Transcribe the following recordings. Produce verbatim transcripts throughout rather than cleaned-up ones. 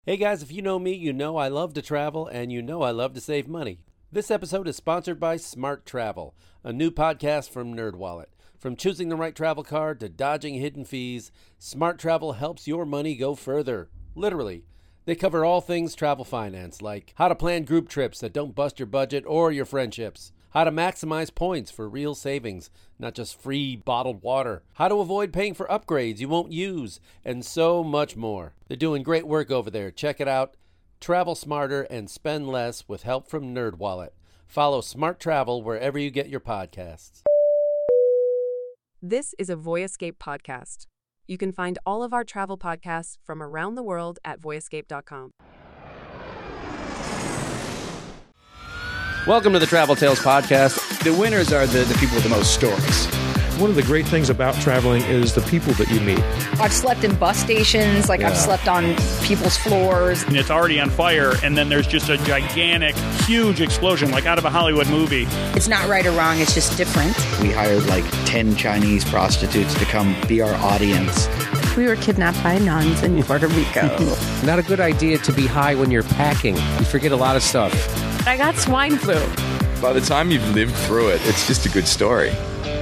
Hey guys, if you know me, you know I love to travel and you know I love to save money. This episode is sponsored by Smart Travel, a new podcast from NerdWallet. From choosing the right travel card to dodging hidden fees, Smart Travel helps your money go further. Literally. They cover all things travel finance, like how to plan group trips that don't bust your budget or your friendships, how to maximize points for real savings, not just free bottled water, how to avoid paying for upgrades you won't use, and so much more. They're doing great work over there. Check it out. Travel smarter and spend less with help from NerdWallet. Follow Smart Travel wherever you get your podcasts. This is a Voyascape podcast. You can find all of our travel podcasts from around the world at voyascape dot com. Welcome to the Travel Tales Podcast. The winners are the, the people with the most stories. One of the great things about traveling is the people that you meet. I've slept in bus stations, like yeah. I've slept on people's floors. And it's already on fire, and then there's just a gigantic, huge explosion, like out of a Hollywood movie. It's not right or wrong, it's just different. We hired like ten Chinese prostitutes to come be our audience. We were kidnapped by nuns in Puerto Rico. Not a good idea to be high when you're packing. You forget a lot of stuff. I got swine flu. By the time you've lived through it, it's just a good story.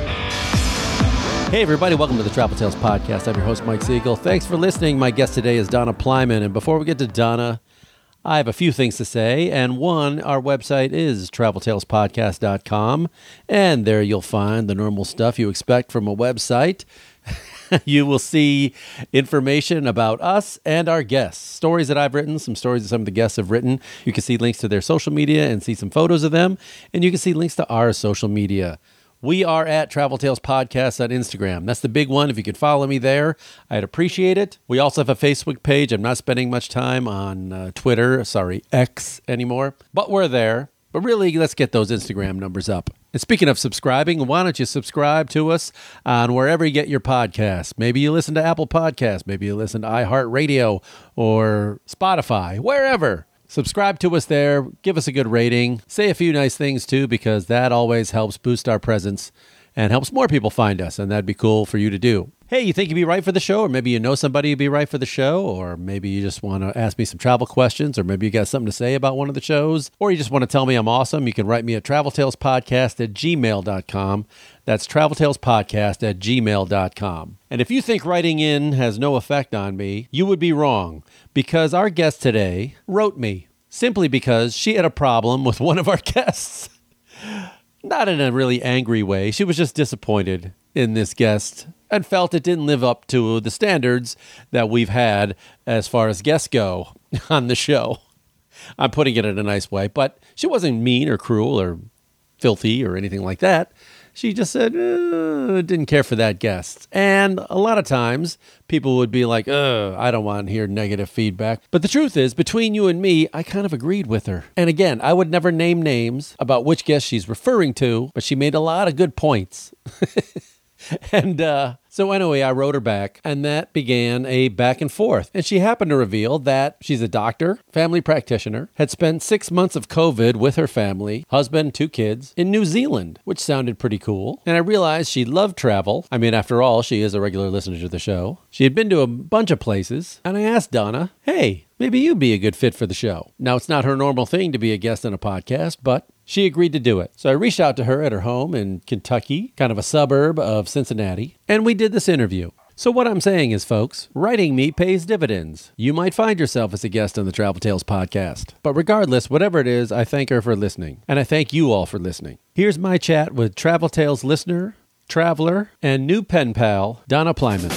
Hey everybody, welcome to the Travel Tales Podcast. I'm your host, Mike Siegel. Thanks for listening. My guest today is Donna Plyman. And before we get to Donna, I have a few things to say. And one, our website is travel tales podcast dot com. And there you'll find the normal stuff you expect from a website. You will see information about us and our guests, stories that I've written, some stories that some of the guests have written. You can see links to their social media and see some photos of them. And you can see links to our social media. We are at Travel Tales Podcast on Instagram. That's the big one. If you could follow me there, I'd appreciate it. We also have a Facebook page. I'm not spending much time on uh, Twitter, sorry, X anymore, but we're there. But really, let's get those Instagram numbers up. And speaking of subscribing, why don't you subscribe to us on wherever you get your podcasts? Maybe you listen to Apple Podcasts. Maybe you listen to iHeartRadio or Spotify, wherever. Subscribe to us there. Give us a good rating. Say a few nice things, too, because that always helps boost our presence and helps more people find us, and that'd be cool for you to do. Hey, you think you'd be right for the show, or maybe you know somebody who'd be right for the show, or maybe you just want to ask me some travel questions, or maybe you got something to say about one of the shows, or you just want to tell me I'm awesome, you can write me at travel tales podcast at gmail dot com. That's travel tales podcast at gmail dot com. And if you think writing in has no effect on me, you would be wrong, because our guest today wrote me, simply because she had a problem with one of our guests. Not in a really angry way. She was just disappointed in this guest and felt it didn't live up to the standards that we've had as far as guests go on the show. I'm putting it in a nice way, but she wasn't mean or cruel or filthy or anything like that. She just said, uh, didn't care for that guest. And a lot of times, people would be like, uh, I don't want to hear negative feedback. But the truth is, between you and me, I kind of agreed with her. And again, I would never name names about which guest she's referring to, but she made a lot of good points. And uh, so anyway, I wrote her back, and that began a back and forth. And she happened to reveal that she's a doctor, family practitioner, had spent six months of COVID with her family, husband, two kids, in New Zealand, which sounded pretty cool. And I realized she loved travel. I mean, after all, she is a regular listener to the show. She had been to a bunch of places, and I asked Donna, hey, maybe you'd be a good fit for the show. Now, it's not her normal thing to be a guest on a podcast, but she agreed to do it. So I reached out to her at her home in Kentucky, kind of a suburb of Cincinnati, and we did this interview. So what I'm saying is, folks, writing me pays dividends. You might find yourself as a guest on the Travel Tales Podcast. But regardless, whatever it is, I thank her for listening. And I thank you all for listening. Here's my chat with Travel Tales listener, traveler, and new pen pal, Donna Plyman.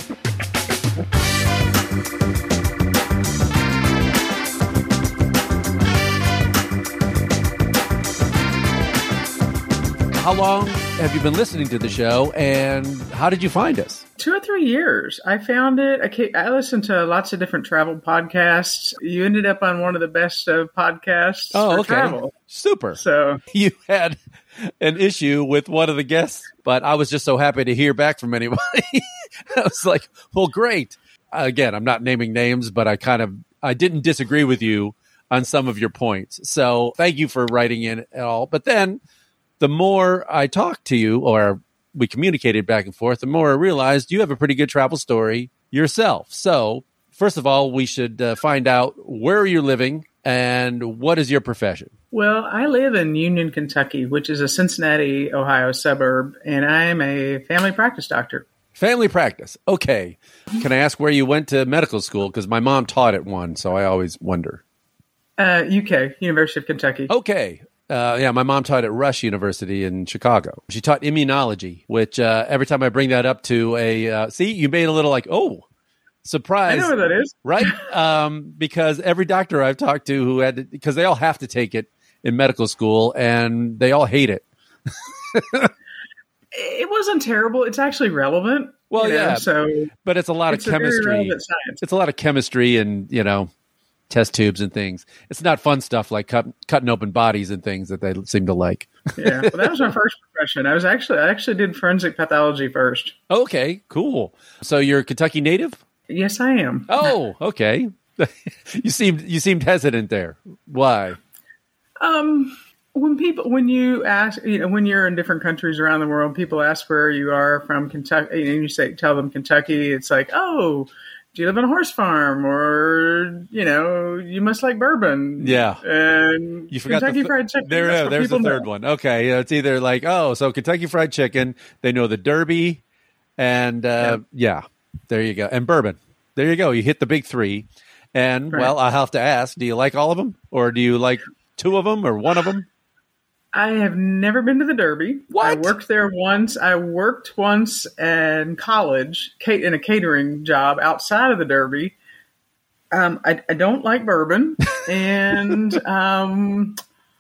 How long have you been listening to the show, and how did you find us? Two or three years. I found it. I, I listened to lots of different travel podcasts. You ended up on one of the best of podcasts oh, for okay. travel. Super. So you had an issue with one of the guests, but I was just so happy to hear back from anybody. I was like, well, great. Again, I'm not naming names, but I kind of, I didn't disagree with you on some of your points. So thank you for writing in at all. But then the more I talked to you, or we communicated back and forth, the more I realized you have a pretty good travel story yourself. So first of all, we should uh, find out where are you living and what is your profession? Well, I live in Union, Kentucky, which is a Cincinnati, Ohio suburb, and I am a family practice doctor. Family practice. Okay. Can I ask where you went to medical school? Because my mom taught at one, so I always wonder. Uh, U K, University of Kentucky. Okay. Uh, yeah, my mom taught at Rush University in Chicago. She taught immunology, which uh, every time I bring that up to a, uh, see, you made a little like, oh, surprise. I know what that is. Right? Um, because every doctor I've talked to who had, because they all have to take it in medical school and they all hate it. It wasn't terrible. It's actually relevant. Well, you know, yeah. So but it's a lot it's of chemistry. A very relevant science. It's a lot of chemistry and, you know, test tubes and things. It's not fun stuff like cut, cutting open bodies and things that they seem to like. Yeah, well, that was my first profession. I was actually I actually did forensic pathology first. Okay, cool. So you're a Kentucky native? Yes, I am. Oh, okay. you seemed you seemed hesitant there. Why? Um, when people when you ask, you know, when you're in different countries around the world, people ask where you are from Kentucky, and you say tell them Kentucky. It's like, oh, do you live on a horse farm, or you know, you must like bourbon? Yeah, and you forgot Kentucky the th- Fried Chicken. There, That's there's the third know. one. Okay, it's either like, oh, so Kentucky Fried Chicken. They know the Derby, and uh, yeah. yeah, there you go, and bourbon. There you go. You hit the big three, and right. well, I have to ask: do you like all of them, or do you like two of them, or one of them? I have never been to the Derby. What? I worked there once. I worked once in college in a catering job outside of the Derby. Um, I, I don't like bourbon, and um,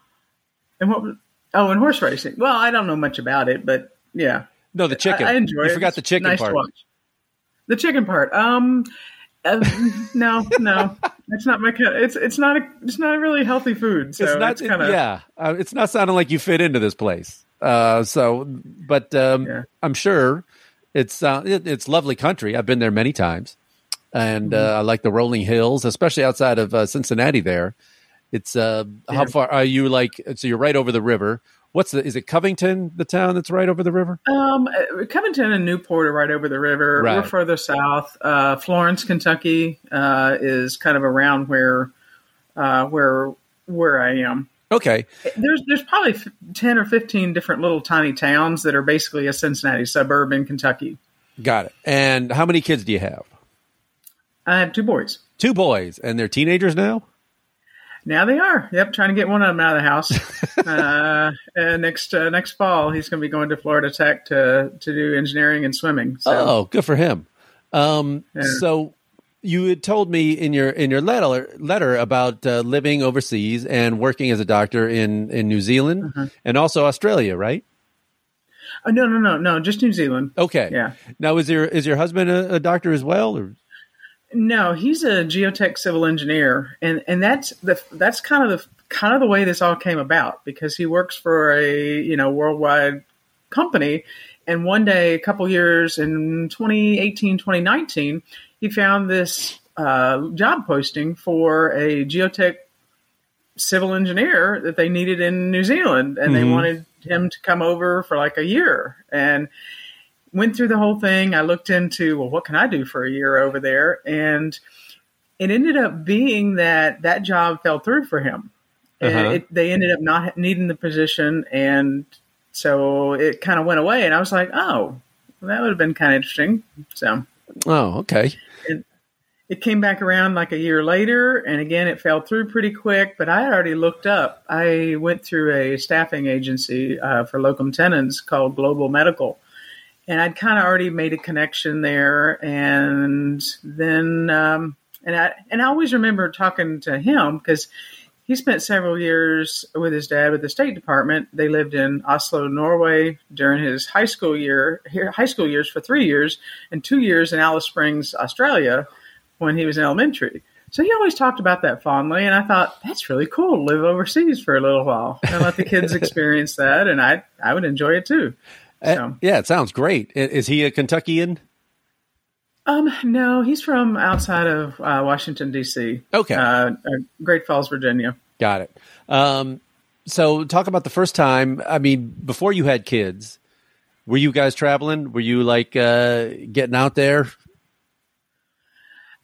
and what? Oh, and horse racing. Well, I don't know much about it, but yeah. No, the chicken. I, I enjoy you it. forgot It's the chicken nice part. To watch. The chicken part. Um, uh, no, no, it's not my kind. It's it's not a it's not a really healthy food. So it's not. it's kinda, it, yeah, uh, it's not sounding like you fit into this place. Uh, so, but um, yeah. I'm sure it's uh, it, it's lovely country. I've been there many times, and mm-hmm. uh, I like the rolling hills, especially outside of uh, Cincinnati. There, it's uh, yeah. how far are you? Like, so you're right over the river. What's the? Is it Covington, the town that's right over the river? Um, Covington and Newport are right over the river. Right. We're further south. Uh, Florence, Kentucky, uh, is kind of around where, uh, where where I am. Okay. There's there's probably ten or fifteen different little tiny towns that are basically a Cincinnati suburb in Kentucky. Got it. And how many kids do you have? I have two boys. Two boys, and they're teenagers now? Now they are. Yep, trying to get one of them out of the house. uh, and next uh, next fall, he's going to be going to Florida Tech to to do engineering and swimming. So. Oh, good for him. Um, yeah. So you had told me in your in your letter letter about uh, living overseas and working as a doctor in, in New Zealand uh-huh. and also Australia, right? Oh, no, no, no, no, just New Zealand. Okay. Yeah. Now, is your is your husband a, a doctor as well, or? No, he's a geotech civil engineer, and, and that's the that's kind of the kind of the way this all came about, because he works for a you know worldwide company, and one day, a couple years in twenty eighteen, twenty nineteen, he found this uh, job posting for a geotech civil engineer that they needed in New Zealand, and mm-hmm. they wanted him to come over for like a year, and went through the whole thing. I looked into, well, what can I do for a year over there? And it ended up being that that job fell through for him. And uh-huh. it, they ended up not needing the position. And so it kind of went away. And I was like, oh, well, that would have been kind of interesting. So, oh, okay. It, it came back around like a year later. And again, it fell through pretty quick. But I had already looked up. I went through a staffing agency uh, for locum tenens called Global Medical. And I'd kind of already made a connection there, and then um, and I and I always remember talking to him because he spent several years with his dad with the State Department. They lived in Oslo, Norway during his high school year, high school years for three years, and two years in Alice Springs, Australia, when he was in elementary. So he always talked about that fondly, and I thought that's really cool to live overseas for a little while and let the kids experience that, and I I would enjoy it too. So. Uh, yeah, it sounds great. Is he a Kentuckian? Um, no, he's from outside of uh, Washington, D C Okay. Uh, uh, Great Falls, Virginia. Got it. Um, so talk about the first time. I mean, before you had kids, were you guys traveling? Were you like uh, getting out there?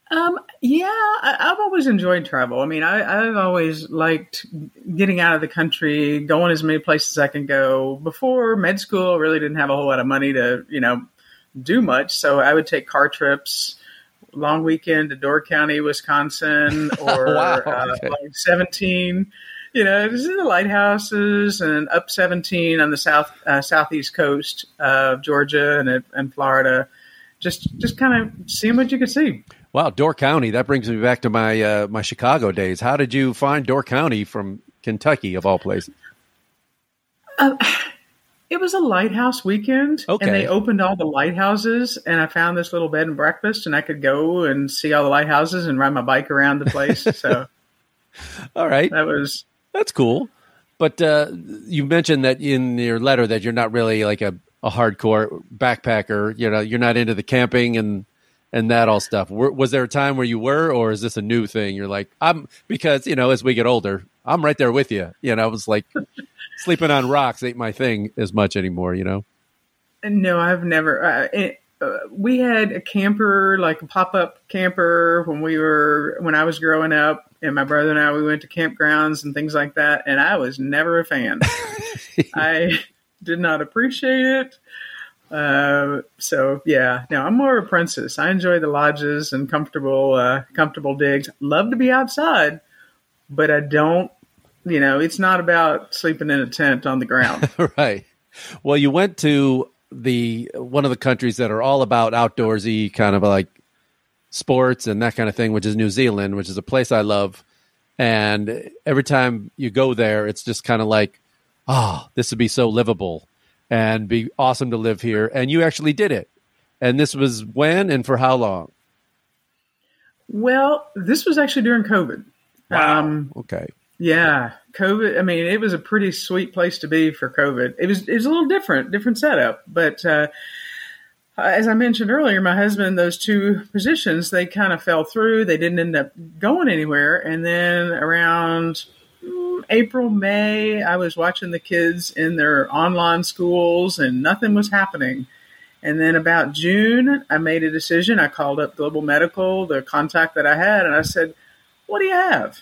Um, yeah, I, I've always enjoyed travel. I mean, I, I've always liked getting out of the country, going as many places as I can go. Before med school, I really didn't have a whole lot of money to, you know, do much. So I would take car trips, long weekend to Door County, Wisconsin, or Wow, uh, okay. like seventeen, you know, this is the lighthouses, and up seventeen on the south uh, southeast coast of Georgia and, and Florida. Just, just kind of seeing what you could see. Wow, Door County. That brings me back to my uh, my Chicago days. How did you find Door County from Kentucky, of all places? Uh, it was a lighthouse weekend, Okay. and they opened all the lighthouses, and I found this little bed and breakfast, and I could go and see all the lighthouses and ride my bike around the place. So All right. that was... That's cool. But uh, you mentioned that in your letter that you're not really like a, a hardcore backpacker. You know, you're not into the camping and and that all stuff. Were, was there a time where you were, or is this a new thing? You're like, I'm, because, you know, as we get older, I'm right there with you. You know, I was like, sleeping on rocks ain't my thing as much anymore, you know? No, I've never. Uh, it, uh, we had a camper, like a pop-up camper when we were, when I was growing up, and my brother and I, we went to campgrounds and things like that, and I was never a fan. I did not appreciate it. Uh, so yeah, no, I'm more of a princess. I enjoy the lodges and comfortable, uh, comfortable digs. Love to be outside, but I don't, you know, it's not about sleeping in a tent on the ground. Right. Well, you went to the one of the countries that are all about outdoorsy kind of like sports and that kind of thing, which is New Zealand, which is a place I love. And every time you go there, it's just kind of like, oh, this would be so livable and be awesome to live here. And you actually did it. And this was when and for how long? Well, this was actually during COVID. Wow. Um, Okay. Yeah, COVID. I mean, it was a pretty sweet place to be for COVID. It was it was a little different, different setup. But uh, as I mentioned earlier, my husband, those two positions, they kind of fell through. They didn't end up going anywhere. And then around mm, April, May, I was watching the kids in their online schools, and nothing was happening. And then about June, I made a decision. I called up Global Medical, the contact that I had, and I said, "What do you have?"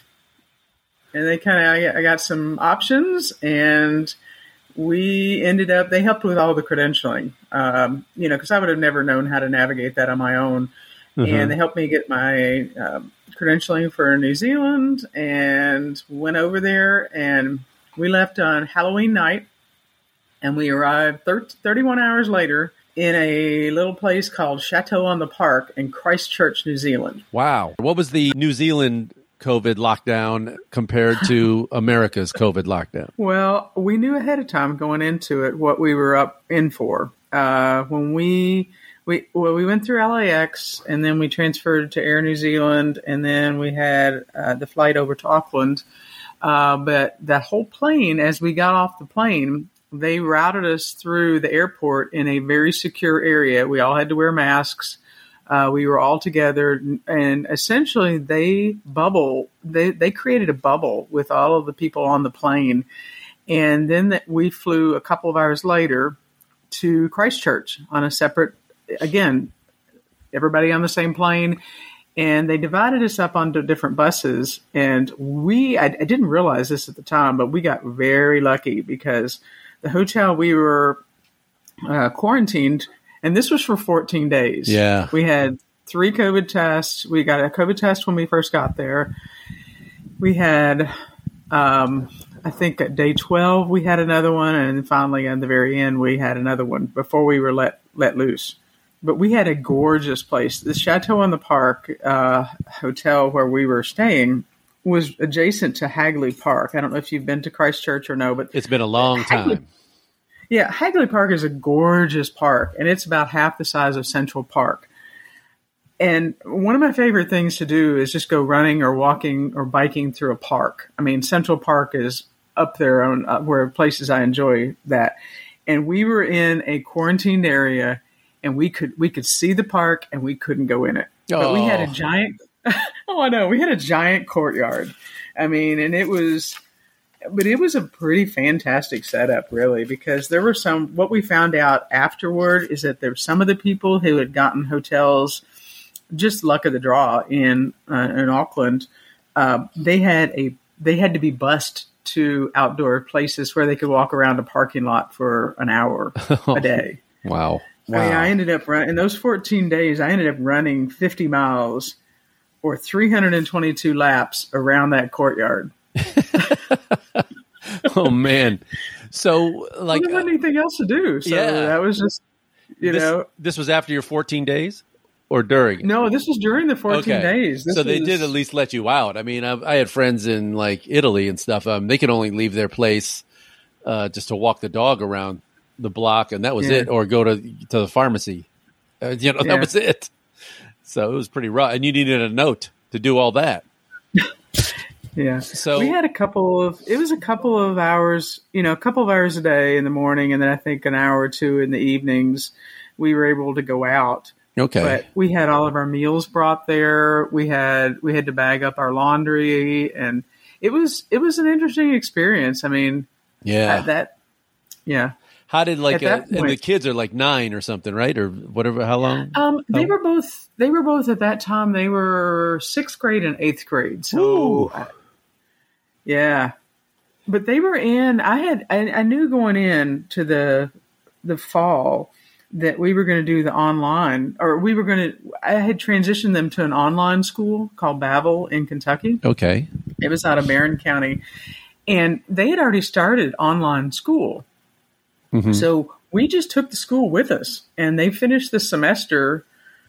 And they kind of, I got some options, and we ended up, they helped with all the credentialing, um, you know, because I would have never known how to navigate that on my own. Mm-hmm. And they helped me get my um, credentialing for New Zealand, and went over there, and we left on Halloween night, and we arrived thirty, thirty-one hours later in a little place called Chateau on the Park in Christchurch, New Zealand. Wow. What was the New Zealand COVID lockdown compared to America's COVID lockdown? Well, we knew ahead of time going into it what we were up in for. Uh, when we we well, we went through L A X, and then we transferred to Air New Zealand, and then we had uh, the flight over to Auckland. Uh, but that whole plane, as we got off the plane, they routed us through the airport in a very secure area. We all had to wear masks. Uh, we were all together, and essentially they bubble. They they created a bubble with all of the people on the plane, and then that we flew a couple of hours later to Christchurch on a separate. Again, everybody on the same plane, and they divided us up onto different buses. And we, I, I didn't realize this at the time, but we got very lucky because the hotel we were uh, quarantined. And this was for fourteen days. Yeah. We had three COVID tests. We got a COVID test when we first got there. We had, um, I think at day twelve, we had another one. And finally, at the very end, we had another one before we were let, let loose. But we had a gorgeous place. The Chateau on the Park uh, hotel where we were staying was adjacent to Hagley Park. I don't know if you've been to Christchurch or no, but it's been a long Hagley, time. Yeah, Hagley Park is a gorgeous park, and it's about half the size of Central Park. And one of my favorite things to do is just go running or walking or biking through a park. I mean, Central Park is up there on uh, where places I enjoy that. And we were in a quarantined area, and we could we could see the park, and we couldn't go in it. Oh. But we had a giant. oh, I know. We had a giant courtyard. I mean, and it was. But it was a pretty fantastic setup, really, because there were some, what we found out afterward is that there were some of the people who had gotten hotels just luck of the draw in uh, in Auckland. Uh, they had a they had to be bused to outdoor places where they could walk around a parking lot for an hour a day. Wow. Wow. I mean, I ended up running in those fourteen days. I ended up running fifty miles or three hundred twenty-two laps around that courtyard. Oh man! So like, I didn't have anything else to do. So yeah. that was just, you this, know, this was after your fourteen days or during? No, this was during the fourteen okay. days. This so they was... did at least let you out. I mean, I, I had friends in like Italy and stuff. Um, they could only leave their place uh, just to walk the dog around the block, and that was yeah. it, or go to to the pharmacy. Uh, you know, yeah. that was it. So it was pretty rough, and you needed a note to do all that. Yeah. So we had a couple of, it was a couple of hours, you know, a couple of hours a day in the morning. And then I think an hour or two in the evenings, we were able to go out. Okay. But we had all of our meals brought there. We had, we had to bag up our laundry, and it was, it was an interesting experience. I mean, yeah, that, that yeah. How did like, uh, and the kids are like nine or something, right? Or whatever, how long? Um, they oh. were both, they were both at that time, they were sixth grade and eighth grade. So I, yeah, but they were in, I had, I, I knew going in to the, the fall that we were going to do the online, or we were going to, I had transitioned them to an online school called Bavel in Kentucky. Okay. It was out of Barron County, and they had already started online school. Mm-hmm. So we just took the school with us, and they finished the semester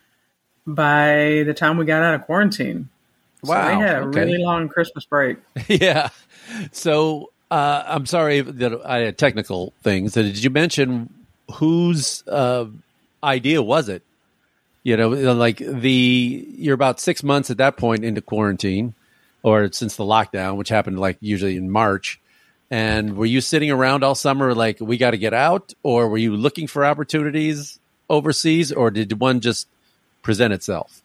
by the time we got out of quarantine. Wow. So they had a okay. really long Christmas break. Yeah. So uh, I'm sorry that I had technical things. So did you mention whose uh, idea was it? You know, like the you're about six months at that point into quarantine, or since the lockdown, which happened like usually in March. And were you sitting around all summer like, we got to get out? Or were you looking for opportunities overseas? Or did one just present itself?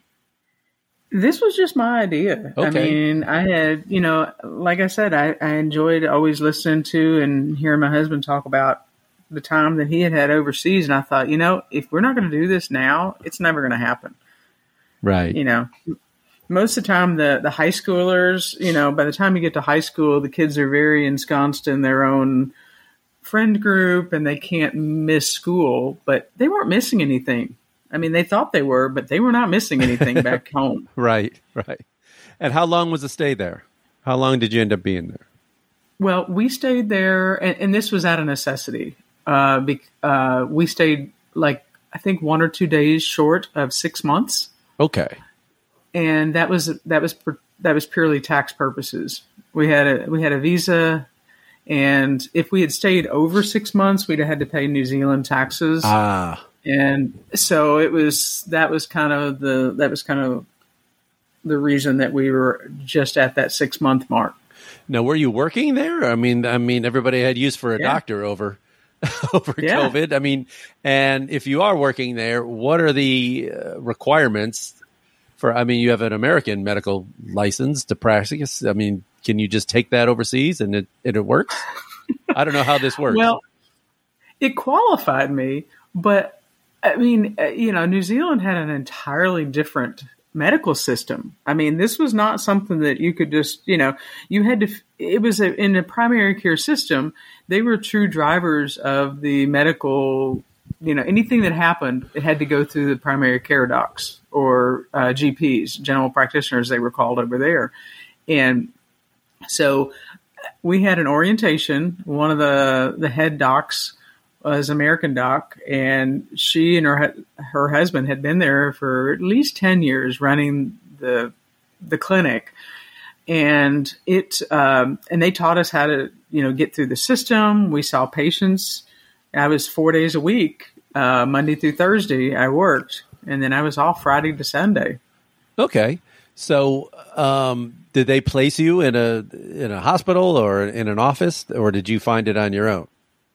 This was just my idea. Okay. I mean, I had, you know, like I said, I, I enjoyed always listening to and hearing my husband talk about the time that he had had overseas. And I thought, you know, if we're not going to do this now, it's never going to happen. Right. You know, most of the time, the, the high schoolers, you know, by the time you get to high school, the kids are very ensconced in their own friend group and they can't miss school, but they weren't missing anything. I mean, they thought they were, but they were not missing anything back home. Right, right. And how long was the stay there? How long did you end up being there? Well, we stayed there, and, and this was out of necessity. Uh, be, uh, we stayed like, I think one or two days short of six months. Okay. And that was that was that was purely tax purposes. We had a we had a visa, and if we had stayed over six months, we'd have had to pay New Zealand taxes. Ah, and so it was that was kind of the that was kind of the reason that we were just at that six month mark. Now, were you working there? I mean, I mean, everybody had use for a yeah. doctor over over yeah. COVID. I mean, and if you are working there, what are the uh, requirements? For, I mean, you have an American medical license to practice. I mean, can you just take that overseas and it, and it works? I don't know how this works. Well, it qualified me, but I mean, you know, New Zealand had an entirely different medical system. I mean, this was not something that you could just, you know, you had to, it was a, in a primary care system. They were true drivers of the medical, you know, anything that happened, it had to go through the primary care docs or uh, G Ps, general practitioners, they were called over there. And so we had an orientation. One of the, the head docs was American doc, and she and her her husband had been there for at least ten years running the the clinic. And it um, and they taught us how to, you know, get through the system. We saw patients. I was four days a week, uh, Monday through Thursday. I worked, and then I was off Friday to Sunday. Okay, so um, did they place you in a in a hospital or in an office, or did you find it on your own?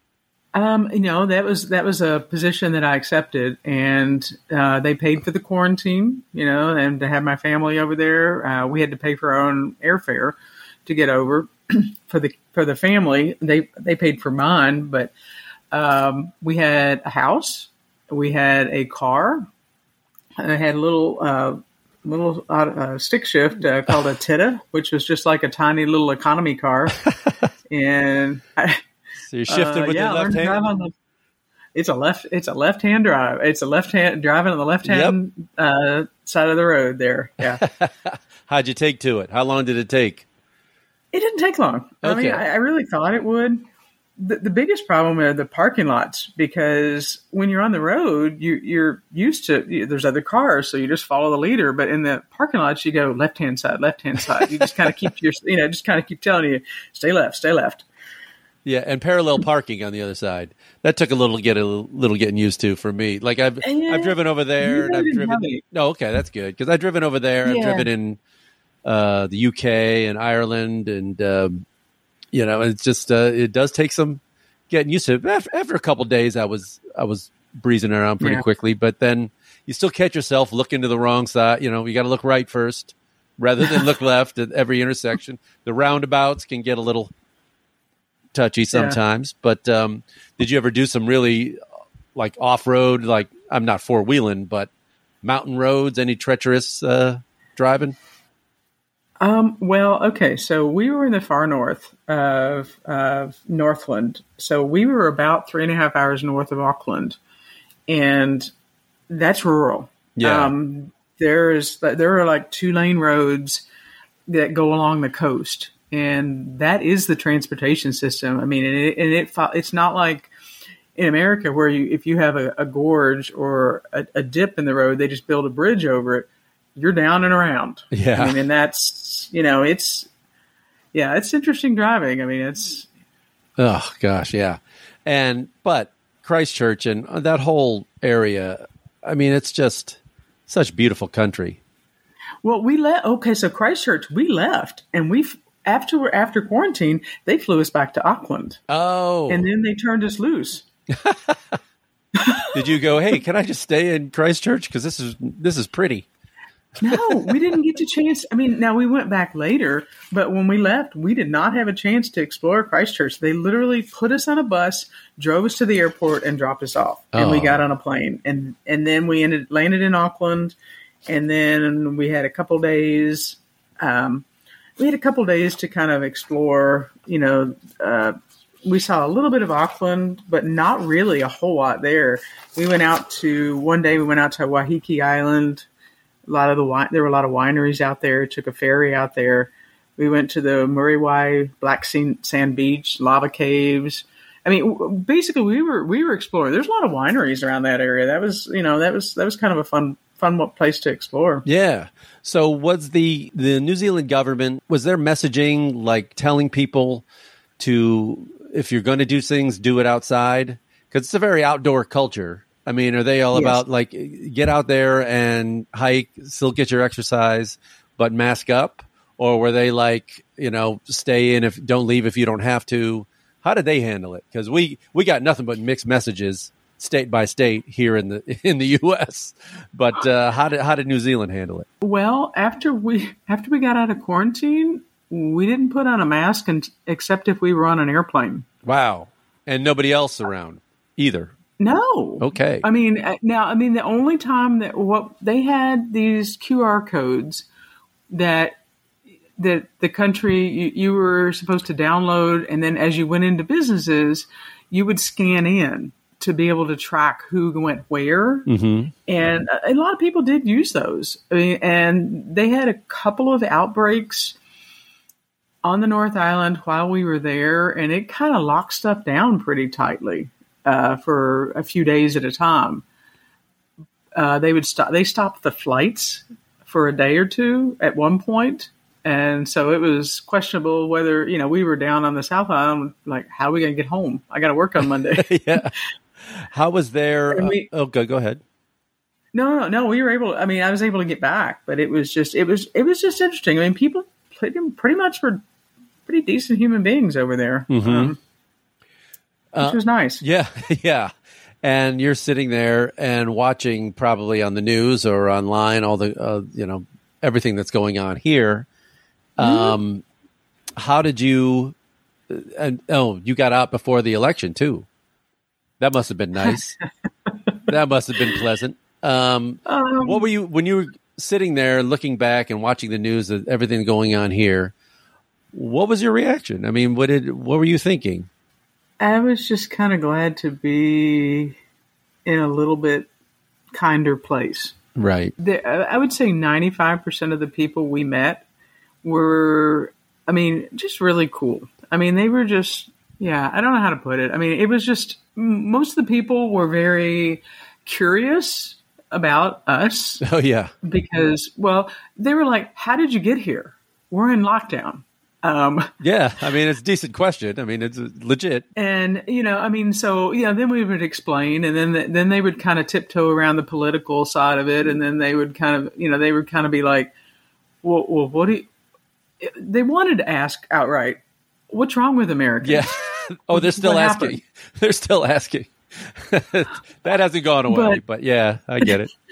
Um, you know, that was that was a position that I accepted, and uh, they paid for the quarantine. You know, and to have my family over there, uh, we had to pay for our own airfare to get over. for the for the family, they they paid for mine, but. Um, we had a house, we had a car, I had a little uh, little uh, stick shift uh, called a Titta, which was just like a tiny little economy car. And I, so you're shifting uh, with yeah, the left hand. On the, it's a left. It's a left hand drive. It's a left hand driving on the left hand yep. uh, side of the road. There. Yeah. How'd you take to it? How long did it take? It didn't take long. Okay. I mean, I, I really thought it would. The, the biggest problem are the parking lots, because when you're on the road, you, you're used to, you, there's other cars, so you just follow the leader. But in the parking lots, you go left-hand side, left-hand side. You just kind of keep your, you know, just kind of keep telling you, stay left, stay left. Yeah, and parallel parking on the other side. That took a little get a little getting used to for me. Like I've yeah, I've driven over there, and I've driven. No, okay, that's good, because I've driven over there. I've yeah. driven in uh, the U K and Ireland, and um, you know, it's just uh, it does take some getting used to it. After, after a couple of days, I was I was breezing around pretty yeah. quickly, but then you still catch yourself looking to the wrong side. You know, you got to look right first rather than look left at every intersection. The roundabouts can get a little touchy sometimes, yeah. but um, did you ever do some really like off-road, like I'm not four-wheeling, but mountain roads, any treacherous uh, driving? Um, well, okay, so we were in the far north of, of Northland. So we were about three and a half hours north of Auckland, and that's rural. Yeah. Um, there's, there are like two lane roads that go along the coast, and that is the transportation system. I mean, and it, and it it's not like in America where you, if you have a, a gorge or a, a dip in the road, they just build a bridge over it. You're down and around. Yeah. I mean, and that's, you know, it's, yeah, it's interesting driving. I mean, it's. Oh, gosh, yeah. And, but Christchurch and that whole area, I mean, it's just such beautiful country. Well, we left. Okay, so Christchurch, we left, and we after after quarantine, they flew us back to Auckland. Oh, and then they turned us loose. Did you go, hey, can I just stay in Christchurch? Because this is this is pretty. No, we didn't get the chance. I mean, now we went back later, but when we left, we did not have a chance to explore Christchurch. They literally put us on a bus, drove us to the airport, and dropped us off. And oh. we got on a plane, and and then we ended landed in Auckland, and then we had a couple days. Um, we had a couple days to kind of explore. You know, uh, we saw a little bit of Auckland, but not really a whole lot there. We went out to one day. We went out to Waiheke Island. A lot of the wine, there were a lot of wineries out there. Took a ferry out there. We went to the Muriwai Black Sand Beach, lava caves. I mean, basically, we were we were exploring. There's a lot of wineries around that area. That was, you know, that was that was kind of a fun fun place to explore. Yeah. So, was the the New Zealand government, was their messaging like telling people to, if you're going to do things, do it outside? Because it's a very outdoor culture. I mean, are they all yes. about like get out there and hike, still get your exercise, but mask up? Or were they like, you know, stay in, if don't leave if you don't have to? How did they handle it? Because we, we got nothing but mixed messages state by state here in the in the U S. But uh, how did how did New Zealand handle it? Well, after we after we got out of quarantine, we didn't put on a mask and, except if we were on an airplane. Wow, and nobody else around either. No. Okay. I mean, now, I mean, the only time that what they had these Q R codes that that the country you, you were supposed to download, and then as you went into businesses, you would scan in to be able to track who went where. Mm-hmm. And a, a lot of people did use those. I mean, and they had a couple of outbreaks on the North Island while we were there, and it kind of locked stuff down pretty tightly. Uh, for a few days at a time. Uh, they would stop. They stopped the flights for a day or two at one point, and so it was questionable whether, you know, we were down on the South Island. Like, how are we going to get home? I got to work on Monday. Yeah. How was there? We, uh, oh, go go ahead. No, no, no. We were able. I mean, I was able to get back, but it was just it was it was just interesting. I mean, people pretty, pretty much were pretty decent human beings over there. Mm-hmm. Um, Which was nice. Uh, yeah, yeah. And you're sitting there and watching probably on the news or online all the, uh, you know, everything that's going on here. Mm-hmm. Um, how did you, and oh, you got out before the election too. That must have been nice. That must have been pleasant. Um, Um, what were you when you were sitting there looking back and watching the news of everything going on here? What was your reaction? I mean, what did what were you thinking? I was just kind of glad to be in a little bit kinder place. Right. The, I would say ninety-five percent of the people we met were, I mean, just really cool. I mean, they were just, yeah, I don't know how to put it. I mean, it was just, most of the people were very curious about us. Oh, yeah. Because, well, they were like, how did you get here? We're in lockdown. Um, yeah, I mean, it's a decent question. I mean, it's legit. And, you know, I mean, so, yeah, then we would explain, and then then they would kind of tiptoe around the political side of it, and then they would kind of, you know, they would kind of be like, well, well what do you, they wanted to ask outright, what's wrong with Americans? Yeah. Oh, they're still What asking. happened? They're still asking. That hasn't gone away, but, but yeah, I get it.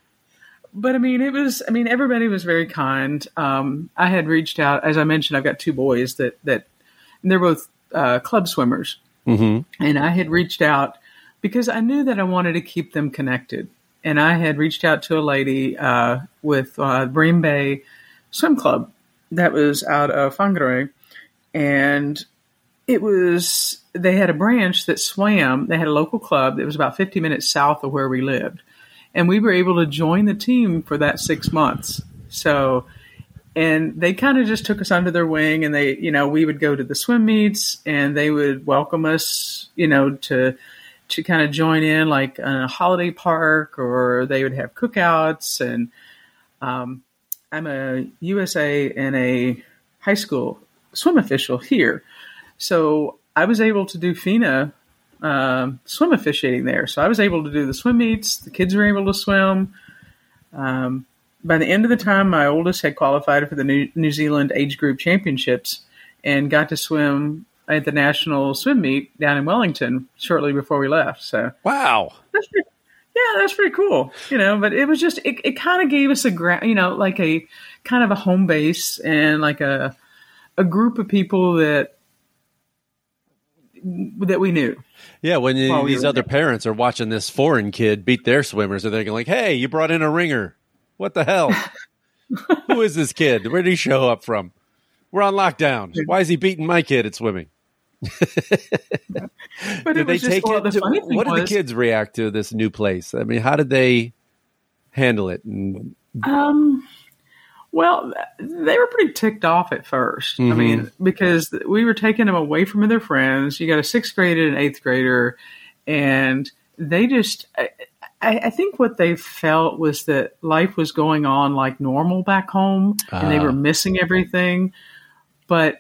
But I mean, it was, I mean, everybody was very kind. Um, I had reached out, as I mentioned, I've got two boys that, that and they're both uh, club swimmers. Mm-hmm. And I had reached out because I knew that I wanted to keep them connected. And I had reached out to a lady uh, with uh, Bream Bay Swim Club that was out of Whangarei. And it was, they had a branch that swam. They had a local club that was about fifty minutes south of where we lived. And we were able to join the team for that six months. So, and they kind of just took us under their wing, and they, you know, we would go to the swim meets, and they would welcome us, you know, to, to kind of join in like in a holiday park, or they would have cookouts. And um, I'm a U S A and a high school swim official here. So I was able to do FINA Um, swim officiating there. So I was able to do the swim meets. The kids were able to swim. Um, by the end of the time, my oldest had qualified for the New, New Zealand age group championships and got to swim at the national swim meet down in Wellington shortly before we left. So wow, that's pretty, yeah, that's pretty cool. You know, but it was just it, it kind of gave us a gra- you know like a kind of a home base and like a a group of people that that we knew. Yeah, when you, we these other there. parents are watching this foreign kid beat their swimmers, and they're going like, hey, you brought in a ringer. What the hell? Who is this kid? Where did he show up from? We're on lockdown. Why is he beating my kid at swimming? But did it was they just, take well, it? the To, funny thing what did was, the kids react to this new place? I mean, how did they handle it? And, Um, well, they were pretty ticked off at first. Mm-hmm. I mean, because we were taking them away from their friends. You got a sixth grader and an eighth grader, and they just, I, I think what they felt was that life was going on like normal back home, uh, and they were missing everything, but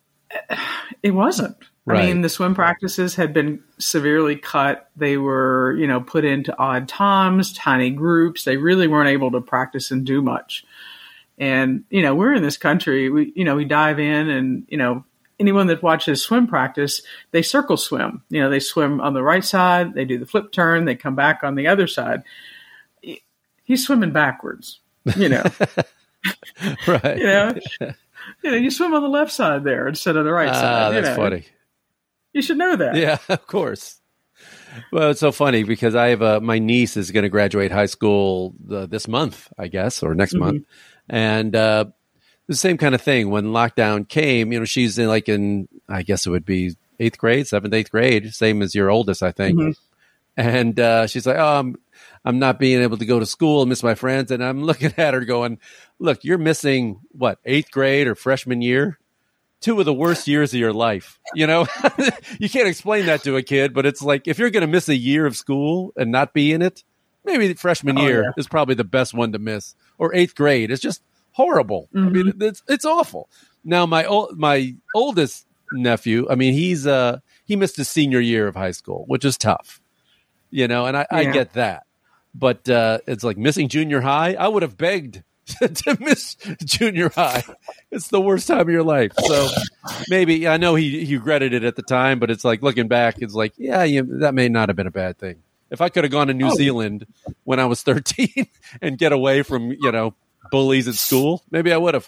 it wasn't. Right. I mean, the swim practices had been severely cut. They were, you know, put into odd times, tiny groups. They really weren't able to practice and do much. And, you know, we're in this country, we, you know, we dive in and, you know, anyone that watches swim practice, they circle swim. You know, they swim on the right side, they do the flip turn, they come back on the other side. He's swimming backwards, you know. Right. You know, you know, you swim on the left side there instead of the right ah, side. That's you know. funny. You should know that. Yeah, of course. Well, it's so funny because I have a, my niece is going to graduate high school uh, this month, I guess, or next mm-hmm. month. And uh, the same kind of thing. When lockdown came, you know, she's in like in, I guess it would be eighth grade, seventh, eighth grade, same as your oldest, I think. Mm-hmm. And uh, she's like, oh, I'm, I'm not being able to go to school and miss my friends. And I'm looking at her going, look, you're missing, what, eighth grade or freshman year? Two of the worst years of your life. You know, you can't explain that to a kid, but it's like, if you're going to miss a year of school and not be in it, maybe freshman oh, year yeah. is probably the best one to miss, or eighth grade. It's just horrible. Mm-hmm. I mean, it's, it's awful. Now, my old, my oldest nephew, I mean, he's, uh, he missed his senior year of high school, which is tough, you know, and I, yeah. I get that, but, uh, it's like missing junior high. I would have begged to miss junior high. It's the worst time of your life. So maybe, I know he, he regretted it at the time, but it's like looking back, it's like, yeah, you, that may not have been a bad thing. If I could have gone to New oh. Zealand when I was thirteen and get away from, you know, bullies at school, maybe I would have.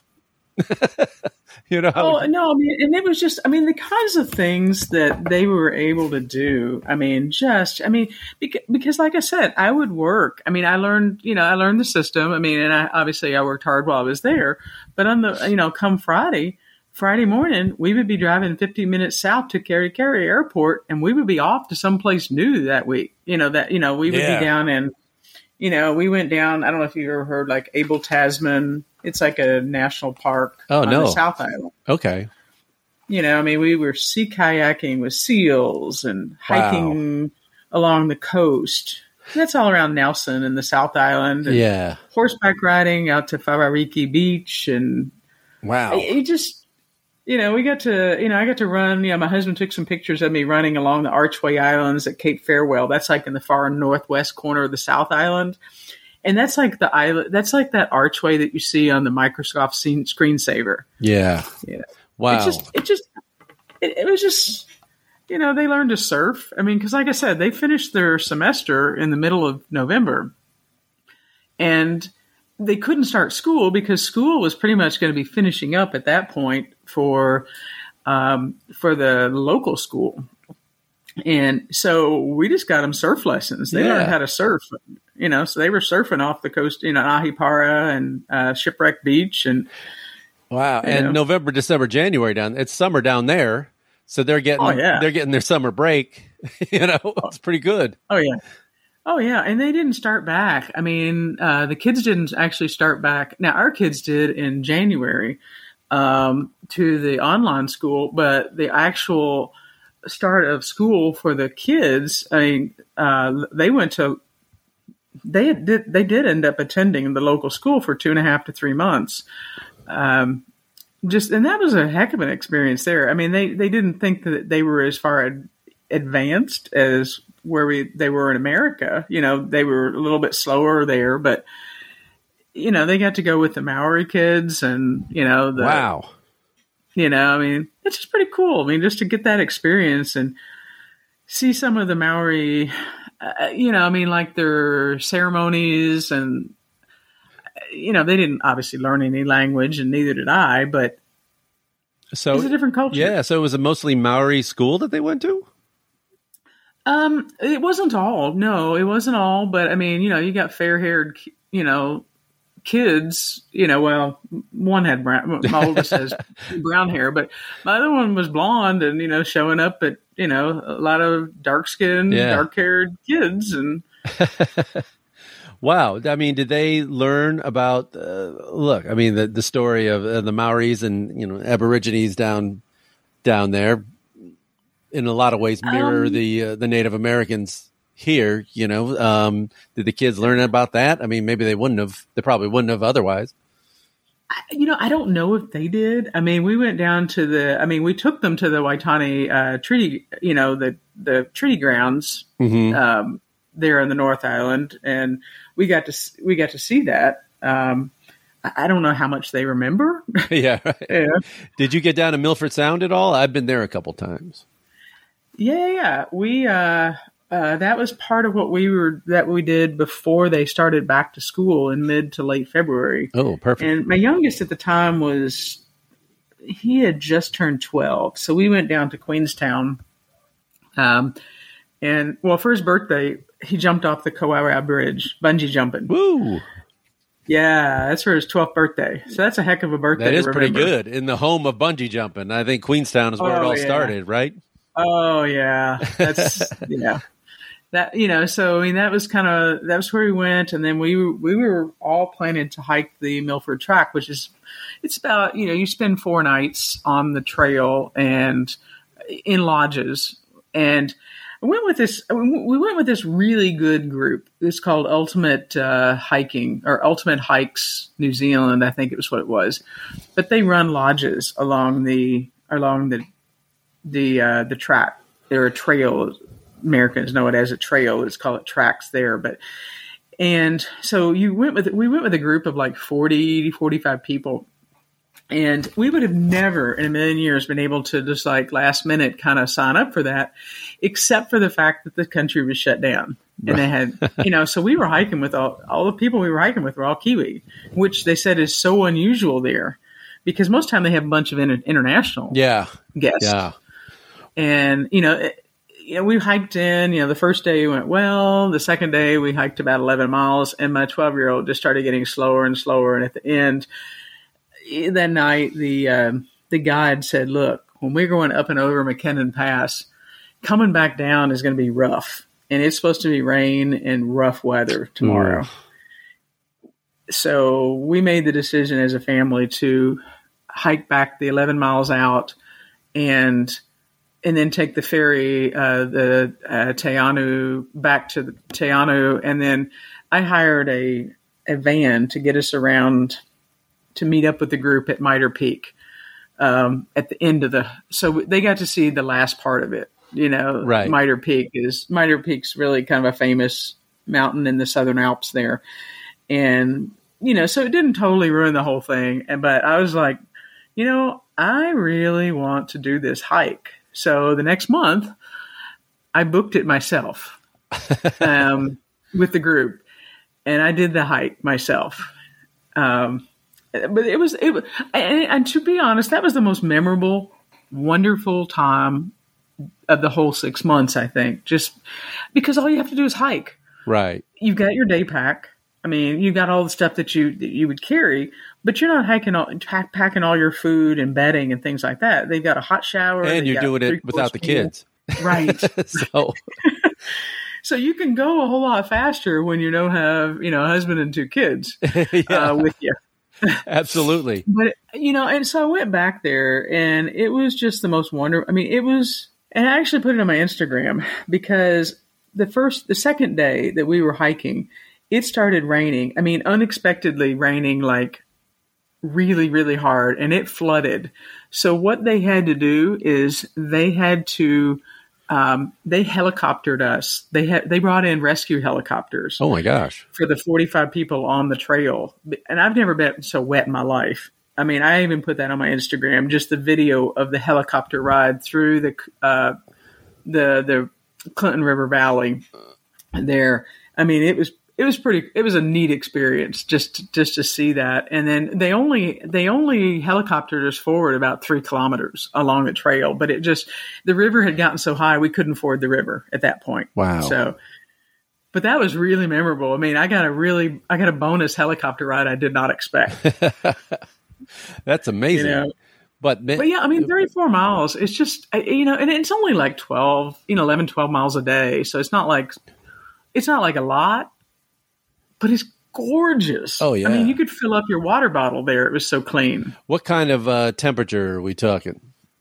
You know? Oh, no, I mean, and it was just, I mean, the kinds of things that they were able to do. I mean, just, I mean, because, because like I said, I would work. I mean, I learned, you know, I learned the system. I mean, and I, obviously I worked hard while I was there, but on the, you know, come Friday, Friday morning, we would be driving fifteen minutes south to Kerry Kerry Airport, and we would be off to someplace new that week. You know, that, you know, we would Yeah. be down in, you know, we went down, I don't know if you've ever heard like Abel Tasman. It's like a national park Oh, on no. the South Island. Okay. You know, I mean, we were sea kayaking with seals and hiking Wow. along the coast. That's all around Nelson and the South Island. And Yeah. horseback riding out to Fawariki Beach. And Wow. it, it just, you know, we got to, you know, I got to run, you know, my husband took some pictures of me running along the Archway Islands at Cape Farewell. That's like in the far northwest corner of the South Island. And that's like the island, that's like that archway that you see on the Microsoft scene, screensaver. Yeah. Yeah. Wow. It just, it just, it, it was just, you know, they learned to surf. I mean, because like I said, they finished their semester in the middle of November, and they couldn't start school because school was pretty much going to be finishing up at that point for, um, for the local school. And so we just got them surf lessons. They Yeah. learned how to surf, you know, so they were surfing off the coast, you know, Ahipara and uh, Shipwreck Beach. And Wow. You And know. November, December, January down, it's summer down there. So they're getting, Oh, yeah. they're getting their summer break. You know, it's pretty good. Oh, yeah. Oh, yeah. And they didn't start back. I mean, uh, the kids didn't actually start back. Now, our kids did in January um, to the online school, but the actual start of school for the kids, I mean, uh, they went to, they did, they did end up attending the local school for two and a half to three months. Um, just, and that was a heck of an experience there. I mean, they, they didn't think that they were as far ad, advanced as where we, they were in America. You know, they were a little bit slower there, but you know, they got to go with the Maori kids and, you know, the, Wow. you know, I mean, it's just pretty cool. I mean, just to get that experience and see some of the Maori, uh, you know, I mean, like their ceremonies and, you know, they didn't obviously learn any language and neither did I, but So it's a different culture. Yeah. So it was a mostly Maori school that they went to? Um, it wasn't all, no, it wasn't all, but I mean, you know, you got fair haired, you know, kids, you know, well, one had brown, my oldest has brown hair, but my other one was blonde and, you know, showing up at, you know, a lot of dark skinned, Yeah. dark haired kids. And Wow. I mean, did they learn about, uh, look, I mean, the, the story of uh, the Maoris and, you know, Aborigines down, down there in a lot of ways mirror Um, the, uh, the Native Americans here, you know, um, did the kids learn about that? I mean, maybe they wouldn't have, they probably wouldn't have otherwise. I- you know, I don't know if they did. I mean, we went down to the, I mean, we took them to the Waitani uh, treaty, you know, the, the treaty grounds Mm-hmm. um, there in the North Island. And we got to, s- we got to see that. Um, I I don't know how much they remember. Yeah. Right. Yeah. Did you get down to Milford Sound at all? I've been there a couple times. Yeah, yeah. We uh, uh, that was part of what we were that we did before they started back to school in mid to late February. Oh, perfect. And my youngest at the time was he had just turned twelve, so we went down to Queenstown. Um, and well, for his birthday, he jumped off the Kauai Bridge, bungee jumping. Woo! Yeah, that's for his twelfth birthday. So that's a heck of a birthday. That is to pretty remember. good. In the home of bungee jumping. I think Queenstown is where it Oh, all yeah. started, right? Oh yeah, that's yeah. That you know, so I mean, that was kind of that was where we went, and then we were, we were all planning to hike the Milford Track, which is it's about you know you spend four nights on the trail and in lodges, and I went with this. We went with this really good group. It's called Ultimate uh, Hiking or Ultimate Hikes New Zealand, I think it was what it was, but they run lodges along the along the. the uh, the track. There are trails. Americans know it as a trail. Let's call it tracks there. But and so you went with we went with a group of like forty, forty-five people, and we would have never in a million years been able to just like last minute kind of sign up for that, except for the fact that the country was shut down. And they had, you know, so we were hiking with all all the people we were hiking with were all Kiwi, which they said is so unusual there. because most time they have a bunch of inter- international Yeah. guests. Yeah. And, you know, it, you know, we hiked in, you know, the first day went well. The second day we hiked about eleven miles, and my twelve year old just started getting slower and slower. And at the end that night, the, um, the guide said, look, when we're going up and over McKinnon Pass, coming back down is going to be rough. And it's supposed to be rain and rough weather tomorrow. Mm. So we made the decision as a family to hike back the eleven miles out and and then take the ferry, uh, the uh, Teanu, back to the Teanu. And then I hired a, a van to get us around to meet up with the group at Mitre Peak um, at the end of the – so they got to see the last part of it. You know, right. Mitre Peak is – Mitre Peak's really kind of a famous mountain in the Southern Alps there. And, you know, so it didn't totally ruin the whole thing. And But I was like, you know, I really want to do this hike. So the next month, I booked it myself um, with the group, and I did the hike myself. Um, but it was, it was and, and to be honest, that was the most memorable, wonderful time of the whole six months, I think, just because all you have to do is hike. Right. You've got your day pack. I mean, you've got all the stuff that you that you would carry, but you're not hiking all, pack, packing all your food and bedding and things like that. They've got a hot shower. And you're doing it without the kids. Right. so so you can go a whole lot faster when you don't have, you know, a husband and two kids yeah. uh, with you. Absolutely. But, you know, and so I went back there, and it was just the most wonderful. I mean, it was, and I actually put it on my Instagram because the first, the second day that we were hiking, it started raining. I mean, unexpectedly raining, like really, really hard, and it flooded. So what they had to do is they had to, um, they helicoptered us. They had, they brought in rescue helicopters. Oh my gosh. For the forty-five people on the trail. And I've never been so wet in my life. I mean, I even put that on my Instagram, just the video of the helicopter ride through the, uh, the, the Clinton River Valley there. I mean, it was, It was pretty, it was a neat experience just, just to see that. And then they only, they only helicoptered us forward about three kilometers along the trail, but it just, the river had gotten so high, we couldn't ford the river at that point. Wow. So, but that was really memorable. I mean, I got a really, I got a bonus helicopter ride I did not expect. That's amazing. You know? But, but yeah, I mean, thirty-four miles, it's just, you know, and it's only like twelve, you know, eleven, twelve miles a day. So it's not like, it's not like a lot. But it's gorgeous. Oh, yeah. I mean, you could fill up your water bottle there. It was so clean. What kind of uh, temperature are we talking?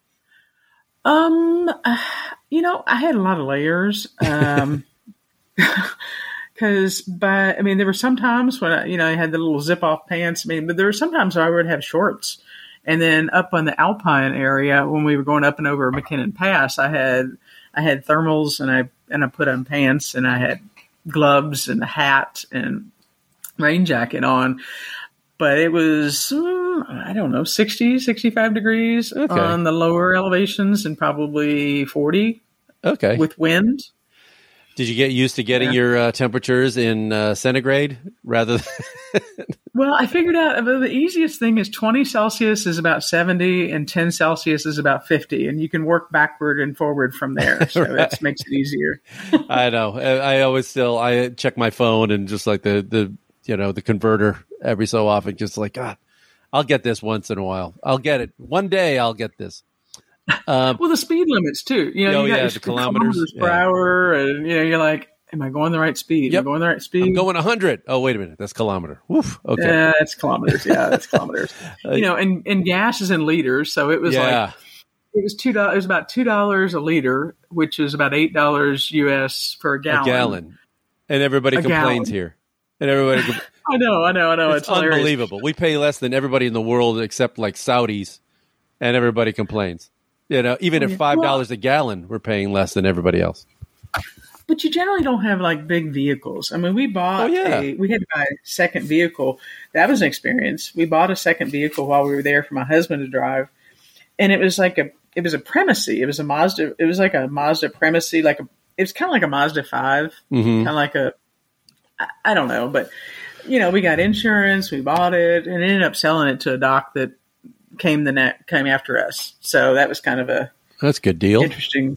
Um, uh, you know, I had a lot of layers. Um, because by, I mean, there were some times when I, you know, I had the little zip off pants. I mean, but there were sometimes I would have shorts. And then up on the Alpine area, when we were going up and over McKinnon Pass, I had, I had thermals and I, and I put on pants and I had gloves and a hat and rain jacket on, but it was, um, I don't know, sixty, sixty-five degrees okay. on the lower elevations and probably forty okay. with wind. Did you get used to getting yeah. your uh, temperatures in uh, centigrade rather than? Well, I figured out the easiest thing is twenty Celsius is about seventy and ten Celsius is about fifty. And you can work backward and forward from there. So right. that makes it easier. I know. I, I always still, I check my phone and just like the, the, you know, the converter every so often, just like, God, I'll get this once in a while. I'll get it. One day I'll get this. Um, well, the speed limits too. You know, oh, you got yeah, your the kilometers, kilometers per yeah. hour, and you know, you're like, "Am I going the right speed? Yep. Am I going the right speed? I'm going a hundred. Oh, wait a minute, that's kilometer. Woof. Okay, yeah, that's kilometers. Yeah, that's kilometers. You know, and, and gas is in liters, so it was yeah. like it was two dollars. It was about two dollars a liter, which is about eight dollars U S for a gallon. A gallon, and everybody a complains gallon. here, and everybody. Compl- I know, I know, I know. It's, it's unbelievable. We pay less than everybody in the world except like Saudis, and everybody complains. You know, even at five dollars well, a gallon, we're paying less than everybody else. But you generally don't have like big vehicles. I mean, we bought oh, yeah. a, we had to buy a second vehicle. That was an experience. We bought a second vehicle while we were there for my husband to drive. And it was like a, it was a Primacy. It was a Mazda. It was like a Mazda Primacy, like a, it was kind of like a Mazda five, mm-hmm. kind of like a, I, I don't know, but you know, we got insurance, we bought it and ended up selling it to a doc that came the net came after us. So that was kind of a that's a good deal. Interesting.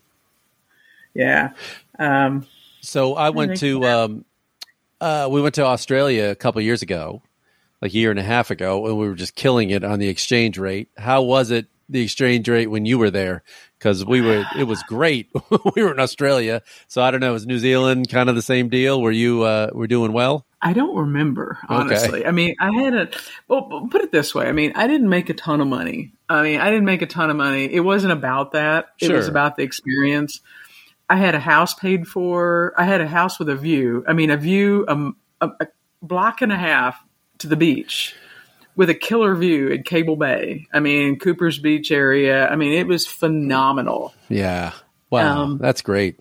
Yeah. Um, so I went to um, uh, we went to Australia a couple of years ago, like a year and a half ago, and we were just killing it on the exchange rate. How was it? The exchange rate when you were there? Because we were, it was great. We were in Australia, so I don't know. Was New Zealand kind of the same deal? Were you uh, were doing well? I don't remember, honestly. Okay. I mean, I had a, well, put it this way. I mean, I didn't make a ton of money. I mean, I didn't make a ton of money. It wasn't about that. It Sure. was about the experience. I had a house paid for. I had a house with a view. I mean, a view, um, a, a block and a half to the beach with a killer view at Cable Bay. I mean, Cooper's Beach area. I mean, it was phenomenal. Yeah. Wow. Um, That's great.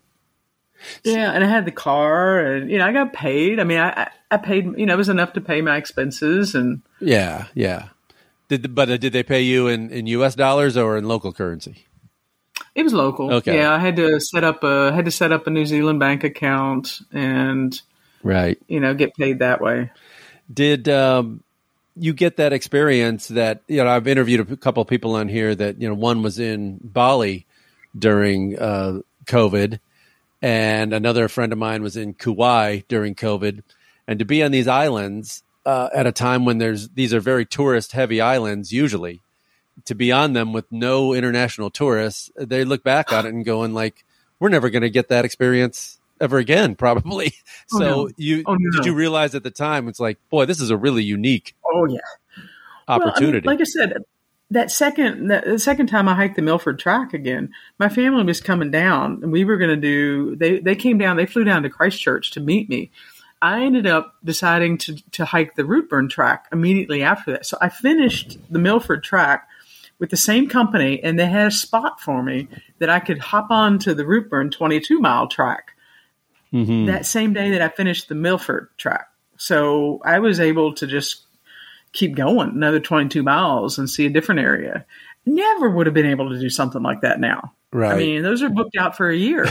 Yeah, and I had the car, and you know, I got paid. I mean, I I paid. You know, it was enough to pay my expenses, and Yeah. Yeah. Did but uh, did they pay you in, in U S dollars or in local currency? it was local. Okay. Yeah, I had to set up a had to set up a New Zealand bank account, and Right. you know, get paid that way. Did um, you get that experience that, you know, I've interviewed a couple of people on here that, you know, one was in Bali during uh, COVID, and another friend of mine was in Kauai during COVID. And to be on these islands uh, at a time when there's these are very tourist heavy islands, usually, to be on them with no international tourists, they look back on it and going like, we're never going to get that experience ever again, probably. Oh, So no. you Oh, no. did you realize at the time, it's like, boy, this is a really unique Oh yeah, opportunity. Well, I mean, like I said, that second that, the second time I hiked the Milford Track again, my family was coming down, and we were going to do. They they came down. They flew down to Christchurch to meet me. I ended up deciding to to hike the Routeburn Track immediately after that. So I finished the Milford Track with the same company, and they had a spot for me that I could hop on to the Routeburn twenty-two mile track Mhm. that same day that I finished the Milford Track. So I was able to just keep going another twenty-two miles and see a different area. Never would have been able to do something like that now. Right. I mean, those are booked out for a year.